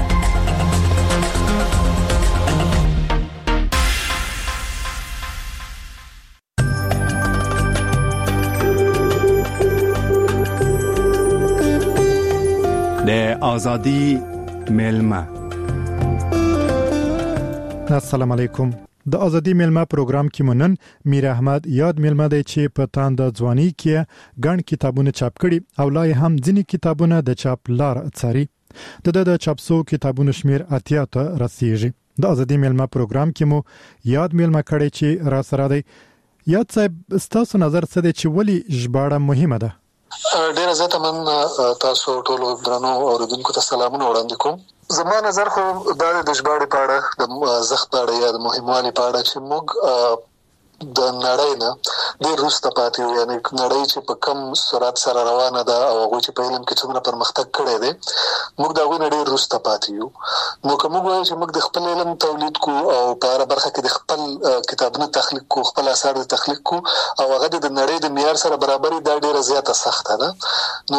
د ازادي ملما. السلام علیکم. د ازادي میلمه پروګرام کې منن میر احمد یاد میلمه دی چې په تاند ځواني کې ګڼ کتابونه چاپ کړي او لا هم ځینې کتابونه د چاپ لار څاري. د د چاپسو کتابونو شمیر اتیا ته رسیږي. د ازادي میلمه پروګرام کې مو یاد میلمه کړي چې را سره دی. یاد صاحب ستاسو نظر څه دی چې ولې ژباړه مهمه ده؟ ډیر زیاته من تاسو ټول درنو اوریدونکو ته سلامونه وړاندې کوم. زما نظر خو دا د ژباړې په اړه د زخ په اړه یا د مهموالي په اړه چې موږ د نړۍ نه ډېر وروسته پاتې یو، یعنی نړۍ چې په کم سرعت سره روانه ده او هغه چې په علم کې څومره پرمختګ کړی دی موږ دا غوښنه ډېر وروسته پاتې یو. نو کوم وایي چې موږ د خپل علم تولید کو او په هر برخه کې د خپل کتابونو تخلیق کو، خپل اثار تخلیق کو او هغه د نړۍ د معیار سره برابرۍ دا ډېره زیاته سخته ده. نو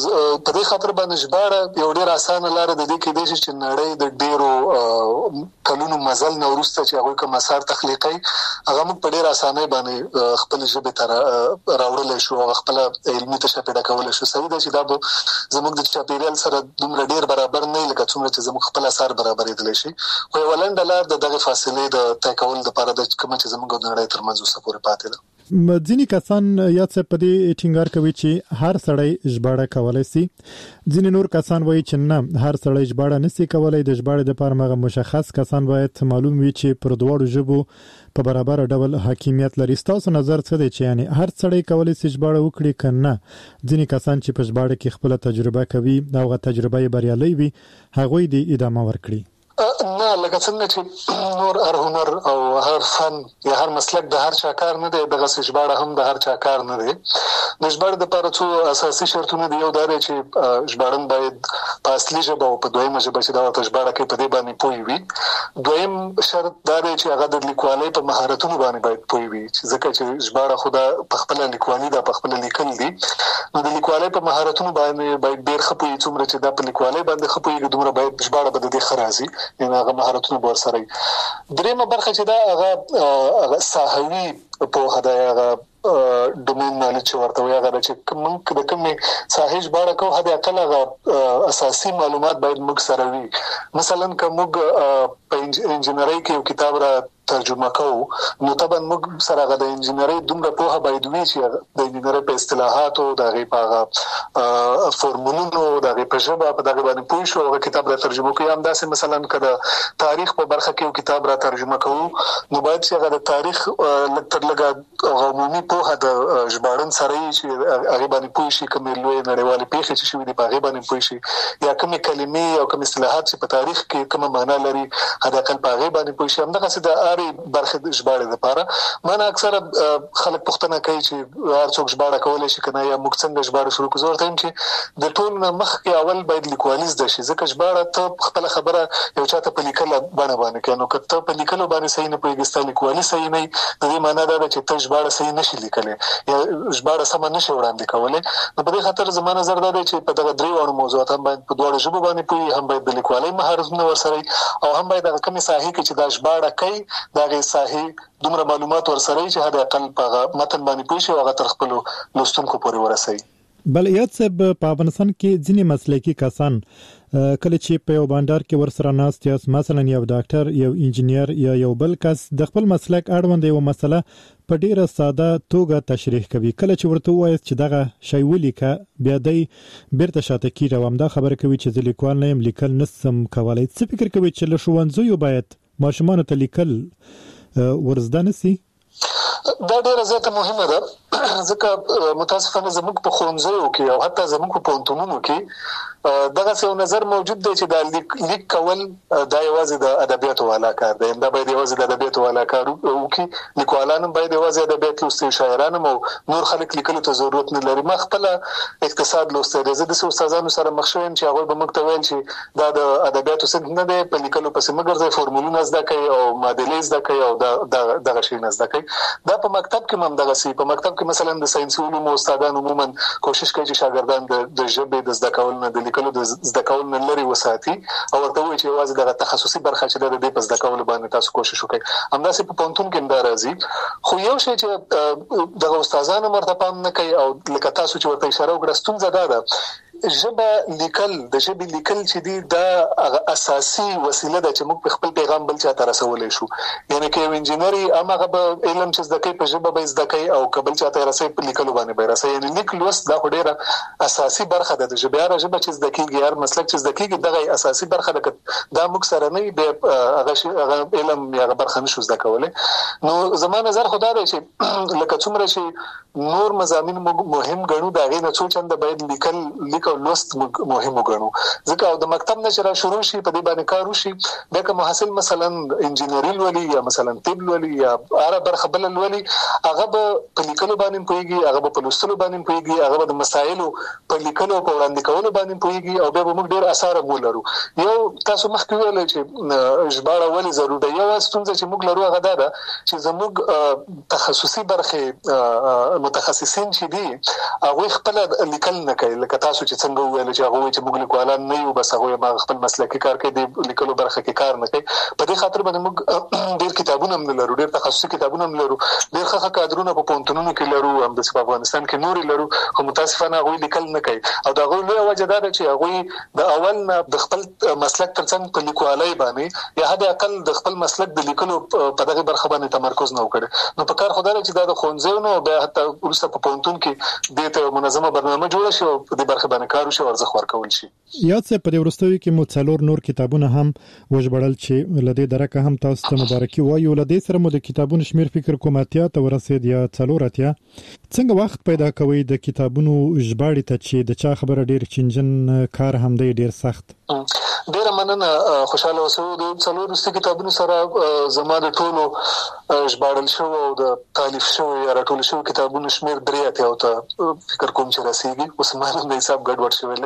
په دې خاطر باندې ژباړه یو ډېر اسانه لار ده د کې د چې نړۍ د ډېرو کلونو مزل نه وروسته چې هغه کوم اثار تخلیقي هغه موږ په ډېر اسانه باندې خپل ژبه تر راوړل شو او خپل علمي تشپیدا کول شو. صحیح ده چې دا به زموږ د چاپیریال سره دومره ډیر برابر نه لکه څومره چې زموږ خپل اثار برابرېدل شي. خو ولنډ لار د دغه فاصله د طی کول لپاره د کوم چې زموږ د نړۍ ترمنځ اوسه پورې پاتې ده. ځینې کسان یا څه په دې ټینګار کوي چې هر سړی ژباړه کولای شي. ځینې نور کسان وایي چې نه، هر سړی ژباړه نشي کولای. د ژباړې لپاره مغه مشخص کسان باید معلوم وي چې پر دواړو ژبو په برابر ډول حاکمیت لري. تاسو نظر څه دی چې یعنی هر سړی کولای شي ژباړه وکړي کنه؟ ځینې کسان چې په ژباړه کې خپل تجربه کوي او غو تجربه یې بریالي وي هغه دې ادامه ورکړي. نه، لکه څنګه چې نور هر هنر او هر فن یا هر مسلک د هر چا کار نه دی، دغه ژباړه هم د هر چا کار نه دی. د ژباړې لپاره څو اساسي شرطونه دي. یو دا دی چې ژباړن باید په اصلي ژبه او په دویمه ژبه چې دا ورته ژباړه کوي په دې باندې پوه وي. دویم شرط دا دی چې هغه د لیکوالۍ په مهارتونو باندې باید پوه وي، چې ځکه چې ژباړه خو دا په خپل لیکوالي دا په خپل لیکل دي. نو د لیکوالۍ په مهارتونو باندې باید ډېر ښه پوهي. څومره چې دا په لیکوالۍ باندې ښه پوهېږي دومره باید ژباړه به د دې ښه راځي، یعنې هغه مهارتونه به ورسره وي. درېیمه برخه چې دا هغه ساحوي پوهه ده، هغه ډومین نالج چې ورته وایي، هغه چې موږ د کومې ساحې ژباړه کوو حد اقل هغه اساسي معلومات باید موږ سره وي. مثلا که موږ په انجینرۍ کې یو کتاب را ترجمه کوو نو طبعا موږ سره هغه د انجینرۍ دومره پوهه باید وي چې د انجینرۍ په اصطلاحاتو د هغې په هغه فورمولونو د هغې په ژبه په دغه باندې پوه شو هغه کتاب را ترجمه کوي. همداسې مثلا که د تاریخ په برخه کې یو کتاب را ترجمه کوو نو باید چې هغه د تاریخ لږ تر لږه عمومي پوهه د ژباړن سره وي چې هغې باندې پوه شي، کومې لویې نړیوالې پېښې چې شوي دي په هغې باندې پوه شي، یا کومې کلمې او کوم اصطلاحات چې په تاریخ کې کومه معنا لري حد اقل په هغې باندې پوه شي. همدغسې د هرې برخې د ژباړې لپاره ما نه اکثره خلک پوښتنه کوي چې هر څوک ژباړه کولی شي که نه، یا موږ څنګه ژباړه شروع کړو. زه ورته وایم چې د ټول نه مخکې اول باید لیکوالي زده شي، ځکه ژباړه ته خپله خبره یو چا ته په لیکله بڼه باندې کوې. نو که ته په لیکلو باندې صحیح نه پوهېږې، ستا لیکوالي صحیح نه وي، د دې معنا دا ده چې ته ژباړه صحیح نشي لیکلی یا ژباړه سمه نشي وړاندې کولی. نو په دې خاطر زما نظر دا دی چې په دغه درې واړو موضوعات هم باید په دواړو ژبو باندې پوهېږي، هم باید د لیکوالۍ مهارتونه ورسره وي او هم باید هغه کومې ساحې کې چې دا ژباړه کوي د هغې ساحې دومره معلومات ورسره وي چې حد اقل په هغه متن باندې پوه شي او هغه تر خپلو لوستونکو پورې ورسوي. بل یاد صاحب په افغانستان کې ځینې مسلکي کسان کله چې په یو بانډار کې ورسره ناست یاست، مثلا یو ډاکټر، یو انجینیر یا یو بل کس د خپل مسلک اړوند یو مسله په ډیره ساده توګه تشریح کوي، کله چې ورته وایي چې دغه شی ولیکه بیا دی بیرته شاته کیږي او همدا خبره کوي چې زه لیکوال نه یم، لیکل نشم کولی. څه فکر کوي چې له ښوونځیو باید ماشومانو ته لیکل ورزده نشي؟ دا ډیره زیاته مهمه ده، ځکه متاسفانه زموږ په ښوونځیو کې او حتی زموږ په پوهنتونونو کې دغه یو نظر موجود دی چې دا لیک لیک کول دا یوازې د ادبیاتو والا کار دی، دا باید یوازې د ادبیاتو والا کار وکړي. لیکوالان هم باید یوازې ادبیات لوستي، شاعران هم او نور خلک لیکلو ته ضرورت نه لري. ما خپله اقتصاد لوستی دی، زه داسې استادانو سره مخ شوی یم چې هغوی به موږ ته ویل چې دا د ادبیاتو صنف نه دی، په لیکلو پسې مه ګرځئ، فورمولونه زده کوئ او معادلې زده کوئ او دغه شیونه زده کوئ. دا په مکتب کې هم همدغسې، په مکتب کې مثلا د ساینسي علومو استادان عموما کوشش کوي چې شاګردان د ژبې د زده کولو نه د لیکلو د زده کولو نه لرې وساتي او ورته ووایي چې یوازې دغه تخصصي برخه چې ده د دې په زده کولو باندې تاسو کوشش وکړئ. همداسې په پوهنتون کې هم دا راځي. خو یو شی چې دغه استادان هم ورته پام نه کوي او لکه تاسو چې ورته اشاره وکړه، ستونزه دا ده ژبه لیکل د ژبې لیکل چې دی دا اساسي وسیله ده چې موږ خپل پیغام بل چا ته رسولای شو. یعنی کې یو انجینری هغه به علم چې زده کوي په ژبه به زده کوي او قبل چا ته رسي په لیکلو باندې به رسي. یعنی لیک لوست دا ډیره اساسي برخه ده د ژبې. هر ژبه چې زده کیږي هر مسلک چې زده کیږي دغه اساسي برخه ده. دا موږ سره نه به هغه علم یا برخه نشو زده کولای. نو زموږ نظر خدای دی چې لکه څومره چې نور مضامین مهم ګڼو دا غي نه څو چنده باید لیکل لیک او لوست مهم ګڼو. ځکه او د مکتب نشره شروع شي په دې باندې کار وشي دا کوم حاصل مثلا انجینری ولي یا مثلا طب ولي یا اره برخه بل ولي هغه په لیکلو باندې پويږي هغه په لوستلو باندې پويږي هغه د مسایلو په لیکلو په وړاندې کولو باندې پويږي او به موږ ډیر اثر مولرو. یو تاسو مخکې ویل چې ژباړه ولې ضروري ده. یو ستونزه چې موږ لرو هغه ده چې زموږ تخصصي برخه متخصصین چې دي هغه خپل لیکل نه کوي. لکه تاسو چې څنګه ویل چې هغه چې موږ لیکوالان نه یو بس هغه ما خپل مسلکي کار کوي د لیکلو برخه کې کار نه کوي. په دې خاطر باندې موږ ډیر کتابونه هم لرو ډیر تخصصي کتابونه هم لرو ډیر ښه کادرونه په پونتونونو کې لرو هم د افغانستان کې نور لرو خو متاسفانه هغه لیکل نه کوي. او دا غوړي لوی وجه ده چې هغه د اول نه د خپل مسلک ترڅنګ په لیکوالۍ باندې یا حد اقل د خپل مسلک د لیکلو په دغه برخه باندې تمرکز نه وکړي. نو په کار خدای چې دا د خونځونو به حتی ورسته په پونتون کې د ته منظمه برنامه جوړه شي او په دې برخه باندې کار وشي او ارزښت ورکول شي. یاد څه په دې ورستوي کې مو څلور نور کتابونه هم وژبړل چې لدې درکه هم تاسو ته مبارکي وایو. لدې سره مو د کتابونو شمیر فکر کوم اتیا ته ورسید یا څلور اتیا. څنګه وخت پیدا کوي د کتابونو ژباړې ته چې د چا خبره ډیر چنجن کار هم دی ډیر سخت؟ ډیر مننه خوشاله اوسو. د څلور رسته کتابونو سره زماده ټولو ژباړل شو او د تالیف شو یا راټول شو کتابونو شمیر درې اتیا او ته فکر کوم چې رسیدي. اوس ما نه حساب ګډوډ شوی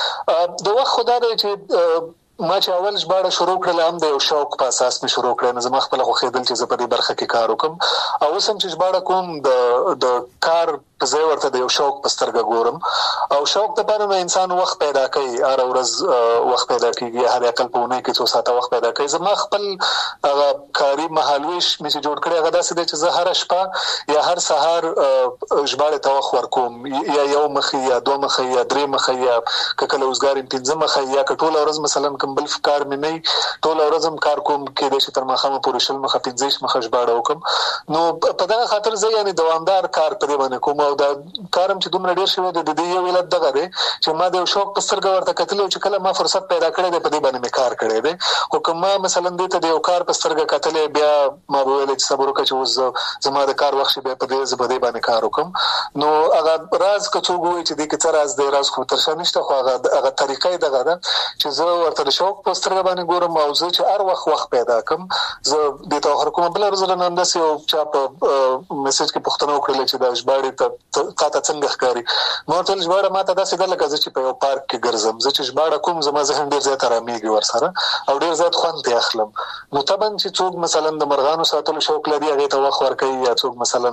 لګ د وخت خدای دی چې ما چې اول ژباړه شروع کړل هم د یو شوق په اساس مې شروع کړل. زما خپل خو خېدل چې زه په دې برخه کې کار وکم او اوس هم چې ژباړه کوم د د کار په ځای ورته د یو شوق په سترګه ګورم او شوق د پاره نه انسان وخت پیدا کوي. هر ورځ وخت پیدا کوي هر عقل په ونه کې څو ساعته وخت پیدا کوي. زما خپل هغه کاری مهالويش مې چې جوړ کړی هغه داسې دی چې زه هر شپه یا هر سهار ژباړه ته وخت ورکوم یا یو مخې یا دوه مخې یا درې مخې یا کله اوسګار پنځه مخې یا کټول ورځ مثلا بل فکر مې نه ټول ورځم کار کوم کې د شتر مخامه پورې شل مخه پنځه مخه ژباړه وکم. نو په دغه خاطر زه یعنی دوامدار کار پرې باندې کوم او دا کارم چې دومره ډیر شوی د دې یو ولادت دغه دی چې ما د شوق په سترګه ورته کتل او چې کله ما فرصت پیدا کړی دی په دې باندې مې کار کړی دی. خو کوم مثلا دې ته د یو کار په سترګه کتل بیا ما ویل چې صبر وکړه چې اوس زما د کار وخت به په دې زبدې باندې کار وکم. نو هغه راز کڅو ګوي چې دې کې څه راز دی راز خو ترشا نشته خو هغه هغه طریقې دغه ده چې زه ورته شوق په سترګه باندې ګورم او زه چې هر وخت وخت پیدا کوم زه د توخر کوم بل ورځ نه انداسي او چا په میسج کې پوښتنه وکړل چې د ژباړې ته تاسو څنګه ښکاری. نو ټول ژباړه ماته داسې د لکه چې په یو پارک کې ګرځم زه چې ژباړه کوم زما ذهن ډیر زیات آراميږي ورسره او ډیر زیات خوند اخلم. نو طبعا چې څوک مثلا د مرغانو ساتلو شوق لري هغه ته وخت ورکوي یا څوک مثلا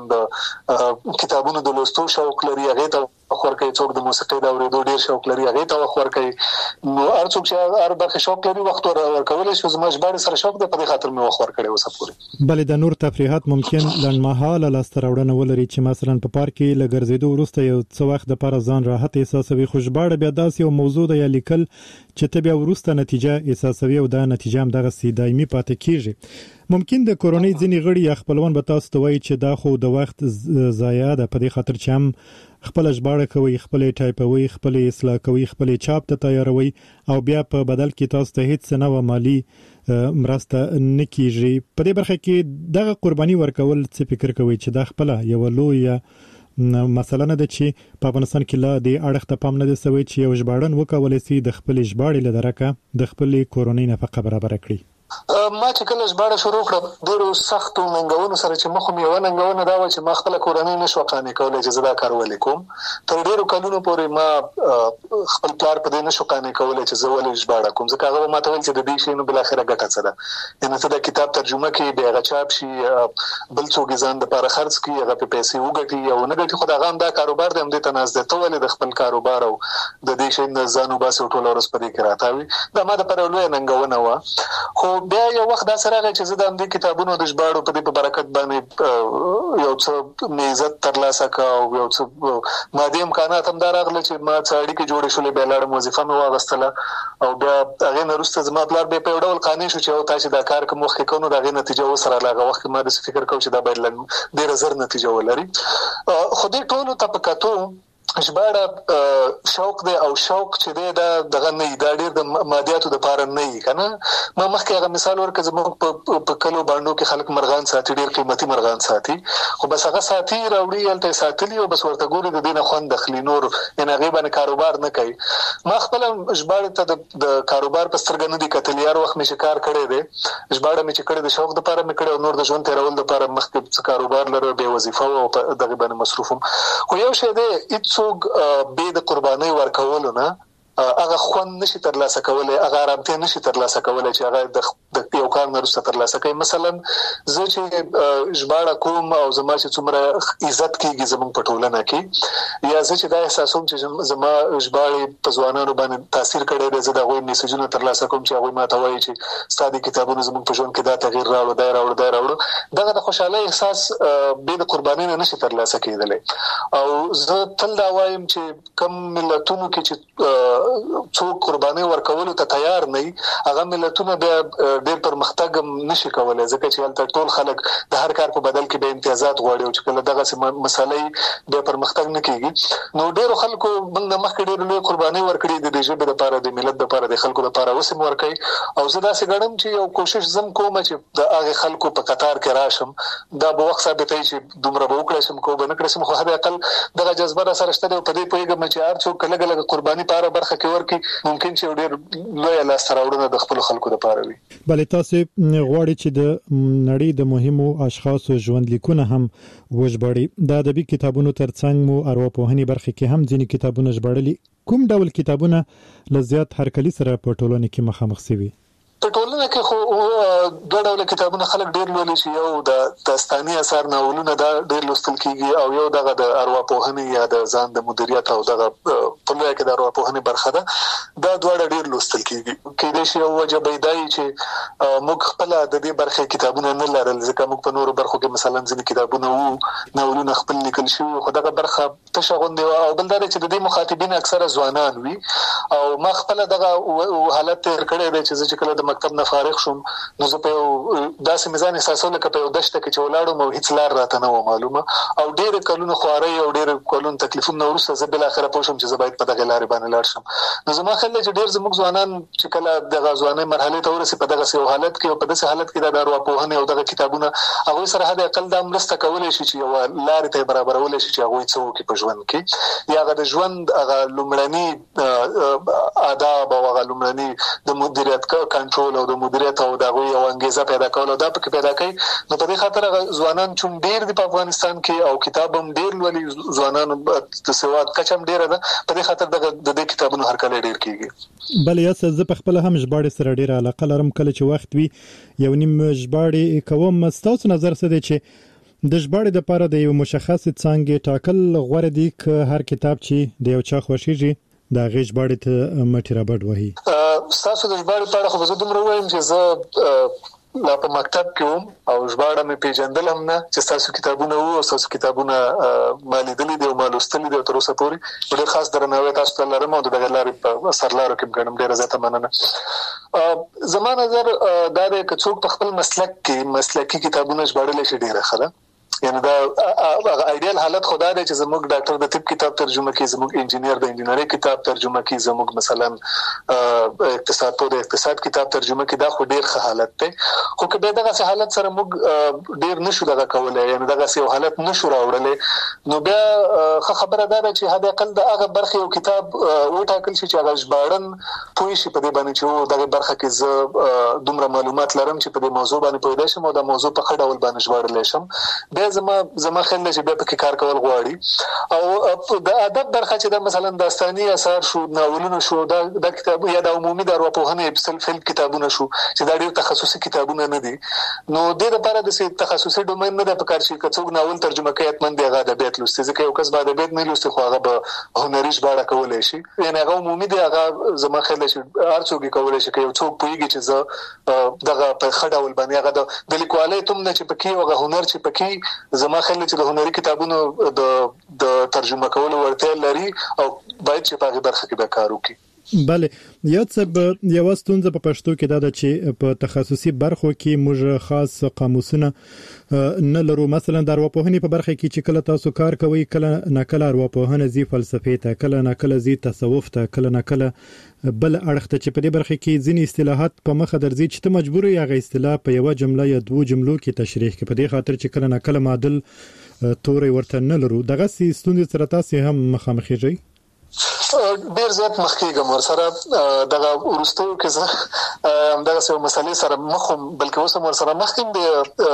د کتابونو د لوستلو شوق لري هغه ته وخت ورکوي څوک د موسیقي د اورېدو ډیر شوق لري هغه ته وخت ورکوي. نو هر څوک چې هر برخه شوق لري وخت ورکول شي. زما ژباړه سره شوق د په خاطر مې وخت ورکړی اوسه پورې. بلې د نور تفریحات ممکن لنډمهاله لاستراوړنه ولري چې مثلا په پارک کې لګرځېدو وروسته یو څه وخت لپاره ځان راحت احساسوي. خو ژباړه بیا داسې یو موضوع ده یا لیکل چې ته بیا وروسته نتیجه احساسوي او دا نتیجه هم دغه سي دایمي پاتې کیږي. ممکن د کورونی ځینې غړي یا خپلوان به تاسو ته وایي چې دا خو د وخت ضایع ده په دې خاطر چې هم خپل ژباړه کوي خپل ټایپوي خپل اصلاح کوي خپل چاپ ته تیاروي او بیا په بدل کې تاسو ته هیڅ نه و مالی مرسته نکیږي. په دې برخه کې دغه قرباني ورکول څه فکر کوي چې دا خپل یو لوی مثلا نه ده چې په افغانستان کې لا د اړخ ته پام نه دی سوی چې یو ژباړن وکولای شي د خپل ژباړې لدرکه د خپل کورونی نفقه برابر کړي؟ ما چې کله ژباړه شروع کړم ډېرو سختو ننګونو سره چې مخ مې یو ننګونه دا و چې ما خپل کورنۍ نشو قانې کولای چې زه دا کار ولیکم. تر ډېرو کلونو پورې ما خپل پلار په دې نشو قانې کولای چې زه ولې ژباړه کوم ځکه هغه ما ته ویل چې د دې شی نو بل اخره ګټه څه ده یعنی ته د کتاب ترجمه کې به هغه چاپ شي بل څوک ځان د لپاره خرڅ کړي هغه په پیسې وګټي او نه ګټي خو دا غام دا کاروبار دی هم د تناز ده ته ولې د خپل کاروبار او د دې شی نه ځانو باسي ټول ورځ په دې کې راتاوي. دا ما د پر لوی ننګونه و. خو بیا یو یو وخت دا سره چې زه د دې کتابونو د ژباړو په دې په برکت باندې یو څه عزت ترلاسه کا او یو څه مادي امکانات هم دا راغله چې ما څه اړیکې جوړې شولې بیا لاړم وظیفه مې واغستله او بیا هغه نه وروسته زما پلار به په ډول قانع شو چې او تاسو دا کار کوم وخت کوو دا غي نتیجه وسره لاغه وخت ما د فکر کوم چې دا باید لږ ډیر زر نتیجه ولري. خو دې ټولو ته په کتو ژباړه شوق دی او شوق چې دی دا دغه نه دا ډیر د مادیاتو د پاره نه وي کنه. ما مخکې هغه مثال ورکړم زموږ په کلو باندې کې خلک مرغان ساتي ډیر قیمتي مرغان ساتي خو بس هغه ساتي راوړي الته ساتلی او بس ورته ګوري د دینه خوند دخلي نور ان هغه باندې کاروبار نه کوي. ما خپل ژباړه ته د کاروبار په سترګې نه دي کتل یار وخت مې شکار کړی دی ژباړه مې چې کړی د شوق د پاره مې کړی او نور د ژوند تیرول د پاره مخکې کاروبار لري به وظیفه او دغه باندې مصروفم. خو یو شی دی څوک به د قرباني ورکولو نه هغه خوند نشي ترلاسه کولای هغه آرامتیا نشي ترلاسه کولای چې هغه د یو کار نه وروسته ترلاسه کوي. مثلا زه چې ژباړه کوم او زما چې څومره عزت کیږي زموږ په ټولنه کې یا زه چې دا احساسوم چې زما ژباړه په ځوانانو باندې تاثیر کړی دی زه دا غوي میسجونه ترلاسه کوم چې هغه ما ته وایي چې ستاسو کتابونه زموږ په ژوند کې دا تغییر راوړل دی راوړل دی راوړل دغه د خوشاله احساس به د قرباني نه نشي ترلاسه کېدلی. او زه تل دا وایم چې کم ملتونو کې چې څوک قرباني ورکولو ته تیار نه هغه ملتونه به ډېر پرمختګ نشي کولای ځکه چې هلته ټول خلک د هر کار په بدل کې به امتیازات غواړي او چې کله دغه مسالې به پرمختګ نه کیږي نو ډېر خلکو موږ مخکې ډېر لوی قرباني ورکړي د دې ژبې لپاره د ملت لپاره د خلکو لپاره وسم ورکړي او زه دا څنګه چې یو کوشش زم کوم چې د هغه خلکو په قطار کې راشم دا به وخت ثابتای چې دومره به وکړم چې کو به نه کړم خو هغه عقل دغه جذبه سره شته په دې پوهیږم چې هر څوک کله کله قرباني پاره برخه ورکی ممکن چې ډېر لوی لاس راوړنه د خپل خلکو لپاره وي. بلې تاسو غواړئ چې د نړۍ د مهمو اشخاصو ژوند لیکونه هم وژباړئ د ادبي کتابونو ترڅنګ مو ارواپوهنې برخه کې هم ځینې کتابونه ژباړلي کوم ډول کتابونه لزیات هرکلی سره په ټولنه کې مخامخ شوي؟ په ټولنه کې خو دوه ډول کتابونه خلک ډېر لولي چې یو د داستاني اثر ناولونه دا ډېر لوستل کیږي او یو دغه د ارواپوهنې یا د ځان د مدیریت او دغه په لوی کې د ارواپوهنې برخه ده دا دوه ډېر لوستل کیږي. کله چې یو وجه بيدای چې موږ خپل د دې برخه کتابونه نه لرل ځکه موږ په نورو برخو کې مثلا ځینې کتابونه وو ناولونه خپل لیکل شوی خو دغه برخه تشغون دی او بل دا چې د دې مخاطبین اکثره ځوانان وي او ما خپل دغه حالت تر کړی دی چې چې کله د مکتب نه فارغ شوم نو زه په داسې میزان احساسول کړه په دشت کې چولاړم او هیڅ لار راته نه و معلومه او ډېر کلونو خواري او ډېر کلونو تکلیفونه ورسته زه بل اخره پوه شم چې زه باید په دغه لارې باندې لاړ شم. نو زما خل چې ډېر زموږ ځوانان چې کله دغه ځواني مرحله ته ورسي په دغه سیو حالت کې او په دغه حالت کې د ارواپوهنې او دغه کتابونه هغه سره هدا عقل د مرسته کولای شي چې یو لارې ته برابرول شي چې هغه څه وکړي په ژوند کې یا د ژوند هغه لومړني آداب او هغه لومړني د مدیریت کنټرول او د مدیریت او دغه یو انګیزه پیدا کول او دا پکې پیدا کوي. نو په دې خاطر ځوانان چون ډیر دی په افغانستان کې او کتاب هم ډیر ولې ځوانان د سواد کچم ډیر ده په دې خاطر د دې کتابونو هر کله ډیر کیږي. بل یا څه زه په خپل هم ژباړې سره ډیر علاقه لرم کله چې وخت وي یو نیم ژباړې کوم ستاسو نظر څه دی چې د ژباړې لپاره د یو مشخص څنګه ټاکل غوړه دي ک هر کتاب چې د یو چا خوښیږي دا غیش باندې ته مټی را بډ وهي تاسو د ژباړې په اړه خو زه دومره وایم چې زه لا په مکتب کې وم او ژباړه مې پیژندل هم نه چې تاسو کتابونه وو او تاسو کتابونه مالي دلی دی او مالوستلی دی تر اوسه پورې ډېر خاص درناوی تاسو ته لرم او د لارې په سرلارو کې ګڼم ډېر زیاته مننه. زما نظر دا دی چې څوک په خپل مسلک کې مسلکی کتابونه ژباړل شي ډېر ښه ده یعنی دا ایدیال حالت خدا دی چې زموږ ډاکټر د طب کتاب ترجمه کوي زموږ انجینیر د انجینری کتاب ترجمه کوي زموږ مثلا اقتصاد په اقتصاد کتاب ترجمه کوي دا خو ډیر ښه حالت دی خو که به دغه حالت سره موږ ډیر نشو دغه کولای یعنی دغه یو حالت نشو راوړل نو بیا خبره ده چې هدا عقل د هغه برخه یو کتاب و ټاکل شي چې هغه ژباړن پوي شي په دې باندې چې دغه برخه کې ز دومره معلومات لرم چې په دې موضوع باندې پوهیدای شم او د موضوع په خړ ډول باندې ژباړل شم. بیا زما زما خل چې به په کار کول غواړي او د ادب برخه چې د مثلا داستاني اثر شو ناولونه شو د کتاب یا د عمومي دارواپوهنې اپسل فل کتابونه شو چې دا ډېر تخصصي کتابونه نه دي نو د لپاره د تخصصي ډومین نه د پکار شي کڅوګ ناول ترجمه کوي اتمن دی هغه د بیت لوستي ځکه یو کس بعد بیت نه لوستي خو هغه به هنري ژباړه کولای شي یعنی هغه عمومي دی هغه زما خل شي ارڅوګي کولای شي چې یو څوک پويږي چې زه دغه په خډاول باندې هغه د لیکوالۍ تم نه چې پکې هغه هنر چې پکې زما خل چې د هنري کتابونو د د ترجمه کولو ورته لري او باید چې په هغه برخه کې به کار وکړي. بله یو څه یو ستونزه په پښتو کې دا ده چې په تخصصي برخو کې موږ خاص قاموسونه نه لرو مثلا د ارواپوهنې په برخه کې چې کله تاسو کار کوئ کله نه کله ارواپوهنه زی فلسفه ته کله نه کله زی تصوف ته کله نه کله بل اړخ ته چې په دې برخه کې ځینې اصطلاحات په مخه درځي چې ته مجبور یې هغه اصطلاح په یو جمله یا دوه جملو کې تشریح کړي په دې خاطر چې کله نه کله معادل توري ورته نه لرو دغه ستونزې سره تاسو هم مخامخېږئ. ډیر زیات مخکېږم ورسره دغه ورستو کې زه دغه څه مسلې سره مخم بلکې اوس هم ورسره مخکیم دی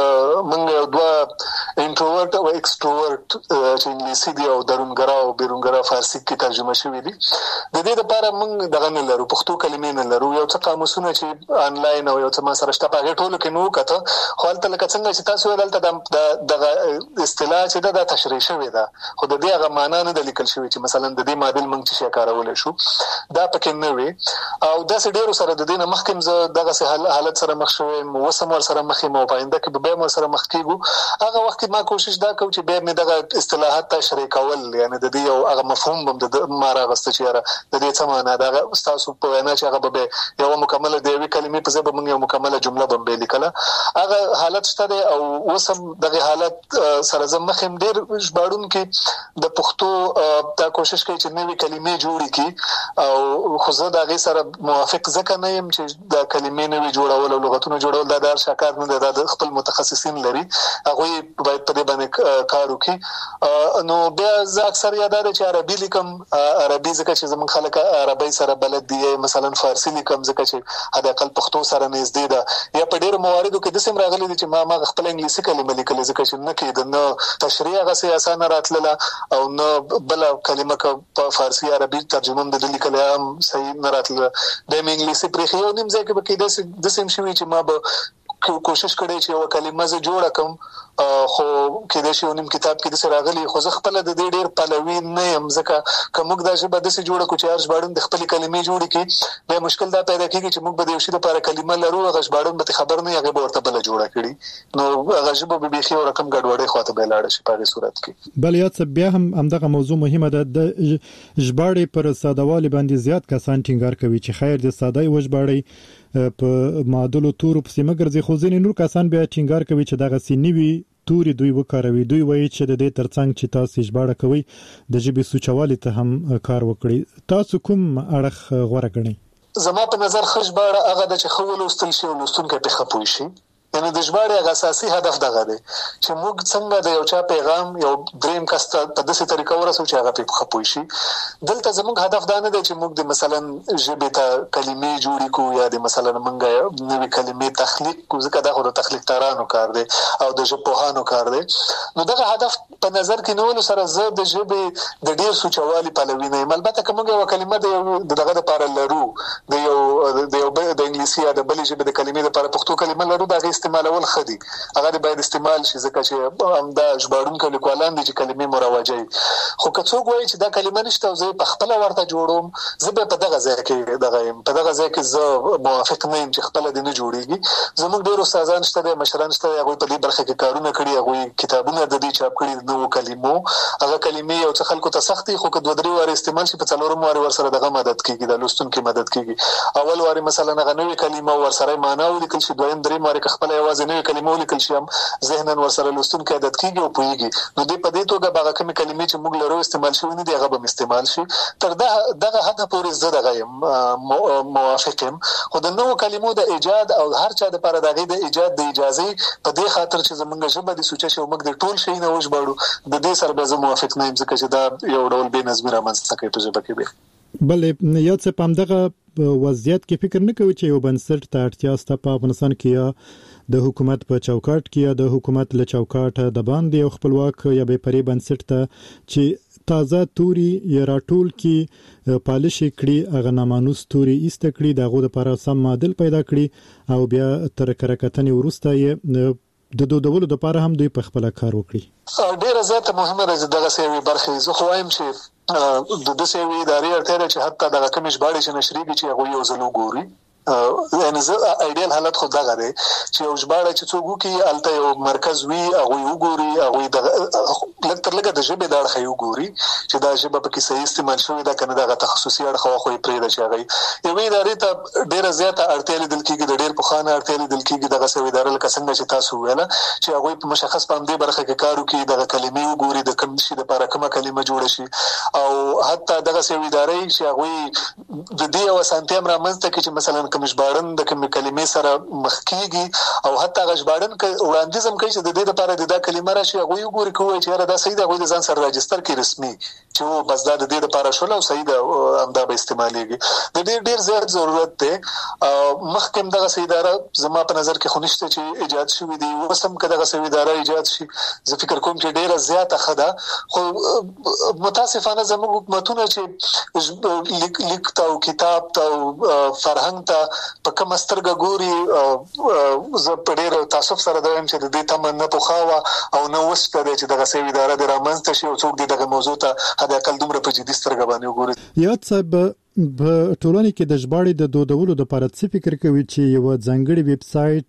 موږ دوه انټروورټ او ایکسټروورټ چې انګلیسي دی او درونګرا او بیرونګرا فارسی کې ترجمه شوی دي د دې لپاره موږ دغه نه لرو پښتو کلمې نه لرو یو څه قاموسونه چې آنلاین او یو څه ما سره شته په ټولو کې نو کته خو البته لکه څنګه چې تاسو ولته دغه اصطلاح چې دا تشریح شوی ده خو د دې هغه معنا نه د لیکل شوی چې مثلا د دې معادل موږ چې کارول شو دا پکې نه وي او د ډیرو سره د دینه مخکم زه دغه سه حالت سره مخ شوم وسم ور سره مخې مو پاینده کې به مر سره مخ کیږو هغه وخت ما کوشش دا کوم چې به مې دغه اصطلاحات تشریح کول یعنی د دې یو هغه مفهوم بم د مارا غست چې را د دې څه معنا دا تاسو په وینا چې هغه به یو مکمله دی وی کلمې په ځبه موږ یو مکمله جمله بم به لیکله هغه حالت شته او وسم دغه حالت سره زم مخم ډیر ژباړون کې د پښتو دا کوشش کوي چې نوې کلمې جوړی کی او خو زه دا غي سره موافق ځکه نه يم چې دا کلمې نوې جوړول او لغتونه جوړول دا د شاکار نه د خپل متخصصین لري هغه باید په دې باندې کار وکړي نو بیا زه اکثر یادار چې عربي لیکم عربي ځکه چې زمون خلک عربي سره بلد دي مثلا فارسی لیکم ځکه چې حد اقل پښتو سره نږدې ده یا په ډیرو مواردو کې د سیم راغلي دي چې ما ما خپل انګلیسي کلمه لیکل ځکه چې نه کېد نه تشریح غسه اسانه راتله او نه بل کلمه په فارسی عربي ترجمه د لیکل هم صحیح نه راتله د انګلیسي پرې خو نیم ځکه به کې د سیم شوی چې ما به کوشش کړی چې یو کلمه ز جوړ کړم خو کې د شیونیم کتاب کې د سراغلی خو زه خپل د دې ډیر پلوي نه يم ځکه کومګ د ژبه د سې جوړه کو چې ارش باړم د خپل کلمې جوړې کې به مشکل دا پیدا کیږي چې موږ به د یو شی لپاره کلمه لرو هغه ژباړم به خبر نه هغه ورته بل جوړه کړي نو هغه ژبه به بيخي او رقم ګډوډي خواته به لاړ شي په صورت کې بل یاد څه بیا هم همدغه موضوع مهمه ده د ژباړې پر سادهوالي باندې زیات کسان ټینګار کوي چې خیر د ساده و ژباړې په معادلو تورو په سیمه ګرځي خو ځینې نور کسان بیا ټینګار کوي چې دغه سینوي توري دوی وکاروي دوی وایي چې د دې ترڅنګ چې تاسو ژباړه کوي د ژبې سوچوالي ته هم کار وکړي تاسو کوم اړخ غوړه کړئ زما په نظر خښباړه هغه د چې خو ولوستل شي او لوستونکو په خپوي شي یعنی د ژباړې اساسي هدف دغه دی چې موږ څنګه د یو چا پیغام یو دریم کس ته په داسې طریقه ورسو چې هغه په خپوي شي دلته زموږ هدف دا نه دی چې موږ د مثلا ژبې ته کلمې جوړې کو یا د مثلا موږ نوې کلمې تخلیق کو ځکه دا خو د تخلیق تارانو کار دی او د ژبپوهانو کار دی نو دغه هدف په نظر کې نیول سره زه د ژبې د ډیر سوچوالي پلوي نه یم البته کومه یو کلمه د دغه لپاره لرو د یو د یو د انګلیسي یا د بل ژبې د کلمې لپاره پښتو کلمه لرو دا استعمالول خدي هغه باید استعمال شي ځکه چې هم دا ژباړونکو لیکوالان دي چې کلمې مروجي خو که څوک وایي چې دا کلمه نشته او زه په خپل ورته جوړوم زه به په دغه ځای کې دغه په دغه ځای کې زه موافق نه یم چې خپل دینه جوړیږي زموږ ډیر استادان شته د مشران شته هغه په دې برخه کې کارونه کړي هغه کتابونه د دې چاپ کړي نو کلمو هغه کلمې یو څه خلکو ته سختي خو که دوه درې واره استعمال شي په څلورم واره ور سره دغه مدد کوي د لوستونکو مدد کوي اول واره مثلا هغه نوې کلمه ور سره معنا ولیکل شي دویم دریم واره خپل یوازې نوې کلمه ولیکل شي هم ذهناً ور سره لوستونکو عادت کیږي او پوهیږي نو دې په دې توګه هغه کومې کلمې چې موږ لرو استعمال شوی نه دی هغه به استعمال شي تر دغه حد پورې زه دغه یم موافق یم خو د نوو کلمو د ایجاد او هر چا د لپاره دغه د ایجاد د اجازه په دې خاطر چې زمونږ ژبه د سوچ شو موږ د ټول شي نه وژباړو د دې سره به زه موافق نه یم ځکه چې دا یو ډول بې نظمي رامنځته کوي په ژبه کې بلې یو څه پام دغه وضعیت کې فکر نه کوي چې یو بنسټ ته اړتیا ستا په افغانستان کې یا د حکومت په چوکاټ کې یا د حکومت له چوکاټه د باندې یو خپلواک یا بې پرې بنسټ ته چې تازه توري یا راټول کې پالش کړي هغه نامانوس توري ایست کړي دغه لپاره سم معادل پیدا کړي او بیا تر کرکټنې ورسته یې د دودولو د لپاره هم دوی په خپل کار وکړي. ډیره زیاته مهمه ده دغه سیوی برخه زه خو وایم چې د دې سیوی ادارې اړتیا چې حتی دغه کمیش باندې چې نشریږي چې هغه یو ځلو ګوري یعنی زه ایډیال حالت خو دغه دی چې یو ژباړه چې څوک وکي الته یو مرکز وي هغه وګوري هغه د لکه تر لګه د ژبې د اړخ یو ګوري چې دا ژبه په کې صحیح استعمال شوی دا کنه دغه تخصصي اړخ خو یې پرې ده چې هغه یو ادارې ته ډیره زیاته اړتیا لیدل کېږي د ډیر په خانه اړتیا لیدل کېږي دغه سوي ادارې لکه څنګه چې تاسو ویل چې هغه په مشخص باندې برخه کې کار وکړي دغه کلمې وګوري د کوم شي د لپاره کومه کلمه جوړه شي او حتی دغه سوي ادارې چې هغه د دې او سانتیم رامنځته کې چې مثلا کوم ژباړن د کوم کلمې سره مخ کیږي او حتی غژباړن ک وړاندیزم کوي چې د دې لپاره د دا کلمه راشي هغه وګوري کوی چې دا صحیح ده هغه د ځان سره راجستر کې رسمي چې بس دا د دې لپاره شول او صحیح ده امدا به استعماليږي د دې ډیر زیات ضرورت ده مخکم دغه اداره زما په نظر کې خونشته چې ایجاد شوی دی وسم کداغه سوي اداره ایجاد شي زه فکر کوم چې ډیره زیاته خده خو متاسفانه زموږ حکومتونه چې لیک لیک او کتاب او فرهنګ ته په کوم سترګه ګوري زه په ډیر تاسف سره دویم چې د دې تمن نه پوخاوه او نو وسته چې دغه سوي اداره د رامنځته شي او څوک دغه موضوع ته حد اقل دومره په جدي سترګه باندې وګوري. یاد صاحب په ټولنه کې د ژباړې د دودولو لپاره څه فکر کوي چې یو ځانګړی ویب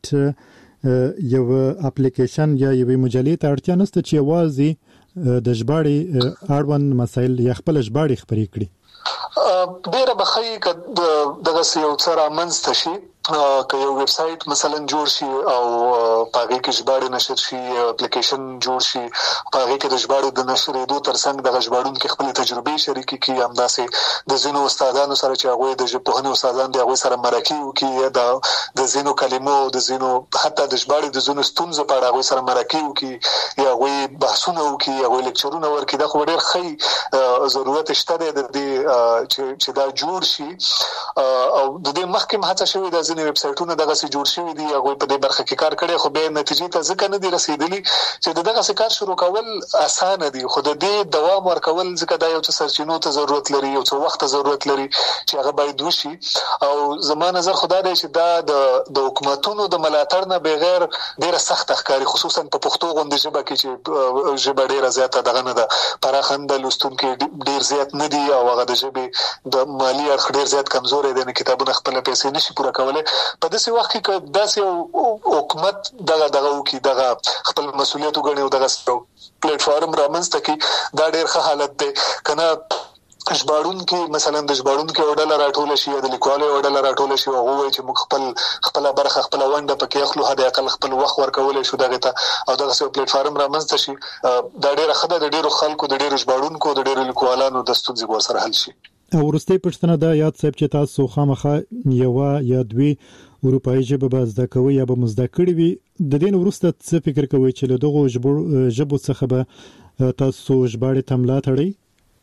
سټ یو اپلیکیشن یا یو مجلې ته اړتیا نشته چې یوازې د ژباړې اړوند مسایل یا خپل ژباړې خبرې کړي. ډیره بخښي ک دغه یو څه رامنځته شي که یو ویب سټ مثلا جوړ شي او پاګه کې ژباړې نشر شي اپلیکیشن جوړ شي پاګه کې د ژباړې د نشرېدو ترڅنګ د ژباړونکو خپل تجربې شریکي کی همداسې د زینو استادانو سره چې هغه د ژبپوهنې استادان دی هغه سره مرکه وکي د د زینو کلمو د زینو حتی د ژباړې د زینو ستونزې په اړه هغه سره مرکه وکي یا هغه بحثونه وکي هغه لیکچرونه ورکړي دا خو ډېر ښه ضرورت شته د دې چې دا جوړ شي او د دې مخکې هڅه شوې ده ځینې ویب سټونه دغه سي جوړ شوی دي هغه په دې برخه کې کار کړي خو به نتیجې ته ځکه نه دي رسیدلي چې دغه سي کار شروع کول اسانه دي خو د دې دوام ورکول ځکه دا یو څه سرچینو ته ضرورت لري یو څه وخت ضرورت لري چې هغه باید وشي او زما نظر خدای دی چې دا د د حکومتونو د ملاتړ نه بغیر ډیره سخت ښکاری خصوصا په پښتو غونډه ژبه کې چې ژبه ډیره زیاته دغه نه ده پراخند لوستونکو ډیر زیات نه دي او هغه د ژبې د مالی اړخ ډیر زیات کمزوري دي نه کتابونه خپل پیسې نشي پوره کولای په داسې وخت کې داسې حکومت دغه دغه وکي دغه خپل مسولیت وګڼي او دغه پلیټ فارم رامنځته کی دا ډیر ښه حالت دی کنه ژباړون کې مثلا د ژباړون کې وړل راټول شي د لیکوالو وړل راټول شي او هغه چې موږ خپل خپل برخه خپل ونده پکې اخلو هدا اقل خپل وخت ورکول شو دغه ته او دغه سو پلیټ فارم رامنځته شي دا ډیره خدای د ډیرو خلکو د ډیرو ژباړونکو د ډیرو لیکوالانو د ستونزې ور سره حل شي. ورسته پښتنه دا یاد صاحب چې تاسو خامخا یو یا دوی اروپאי ژبه به زده کوي یا به مزده کړی وي د دین ورسته څه فکر کوي چې له دغه ژبو څخه به تاسو ژباړې تملا تړي؟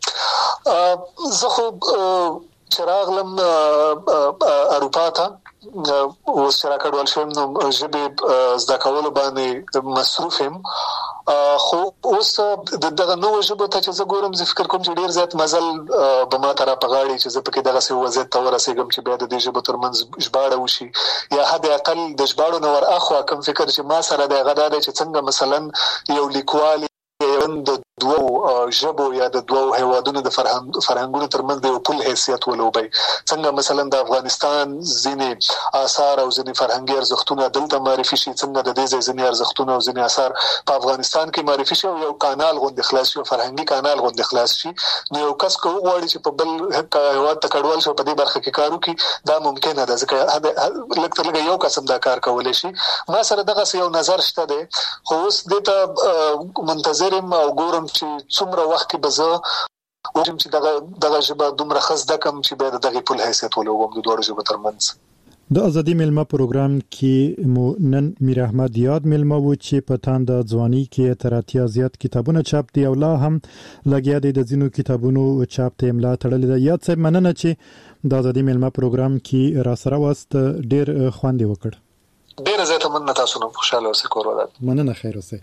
زه خو چراغلم اروپا ته اوس چې راکړول شوم نو ژبې زده کول باندې مصروف یم خو اوس د دغه نو ژبه ته چې زه ګورم زه فکر کوم چې ډیر زیات مزل به ما تر په غاړي چې زه پکې دغه څه وضعیت ته ورسېږم چې بیا د دې ژبه ترمنځ ژباړه وشي یا حد اقل د ژباړو نو ور اخوا کوم فکر چې ما سره د غدا د چې څنګه مثلا یو لیکوال د دوه ژبو یا د دوه هیوادونو د فرهنګ فرهنګونو ترمنځ د پل حیثیت ولوبي څنګه مثلا د افغانستان ځینې آثار او ځینې فرهنګي ارزښتونه دلته معرفي شي څنګه د دې ځینې ارزښتونه او ځینې آثار په افغانستان کې معرفي شي او یو کانال غوند خلاص شي فرهنګي کانال غوند خلاص شي نو یو کس کو غواړي چې په بل هیواد ته کډوال شي په دې برخه کې کارو کې دا ممکنه ده ځکه لکه لکه یو قسم دا کار کولای شي ما سره دغه یو نظر شته ده خو اوس دته منتظرم او ګورم چې څومره وخت کې بزه وګورم چې دغه دغه ژبه دومره خاص ده کوم چې به دغه پل حیثیت ولوم د دوه ژبو ترمنځ. د ازادي ملما پروګرام کې مو نن میر احمد یاد ملما و چې په تاند ځواني کې تر اتیا زیات کتابونه چاپ دي او لا هم لګیا دي د ځینو کتابونو چاپ ته املا تړلې ده. یاد صاحب مننه چې د ازادي ملما پروګرام کې را سره واست، ډېر خوندې وکړ. ډېر زیاته مننه، تاسو نو خوشاله اوسئ کور ولادت. مننه، خیر اوسئ.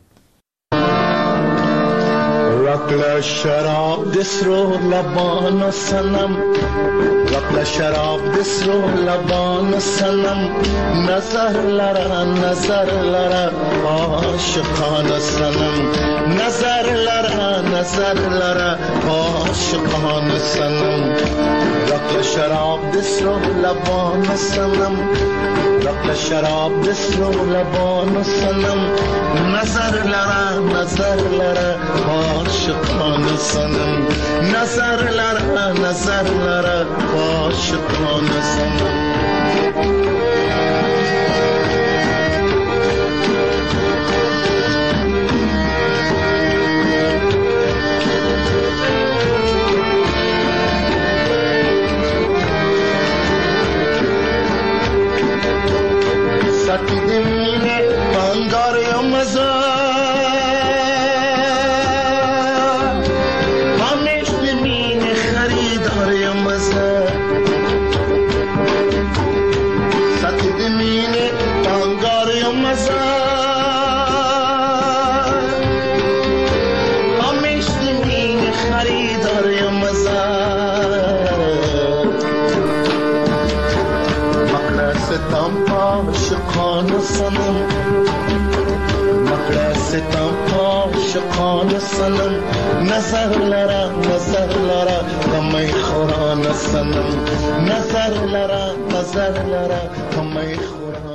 رقل شراب دسرو لبان سنم، رقل شراب دسرو لبان سنم، نظر لرا نظر لرا عاشقان سنم، نظر لرا نظر لرا عاشقان سنم، رقل شراب دسرو لبان سنم، رقل شراب دسرو لبان سنم، نظر لرا نظر لرا عاشقان سنم، نظر لرا نظر لرا عاشقان سنم. ساکی دمینه بانگار یا مزا عاشقان سنم، مقرأ ستم عاشقان سنم، نظر لرا نظر لرا کمی خوران سنم، نظر لرا نظر لرا کمی خوران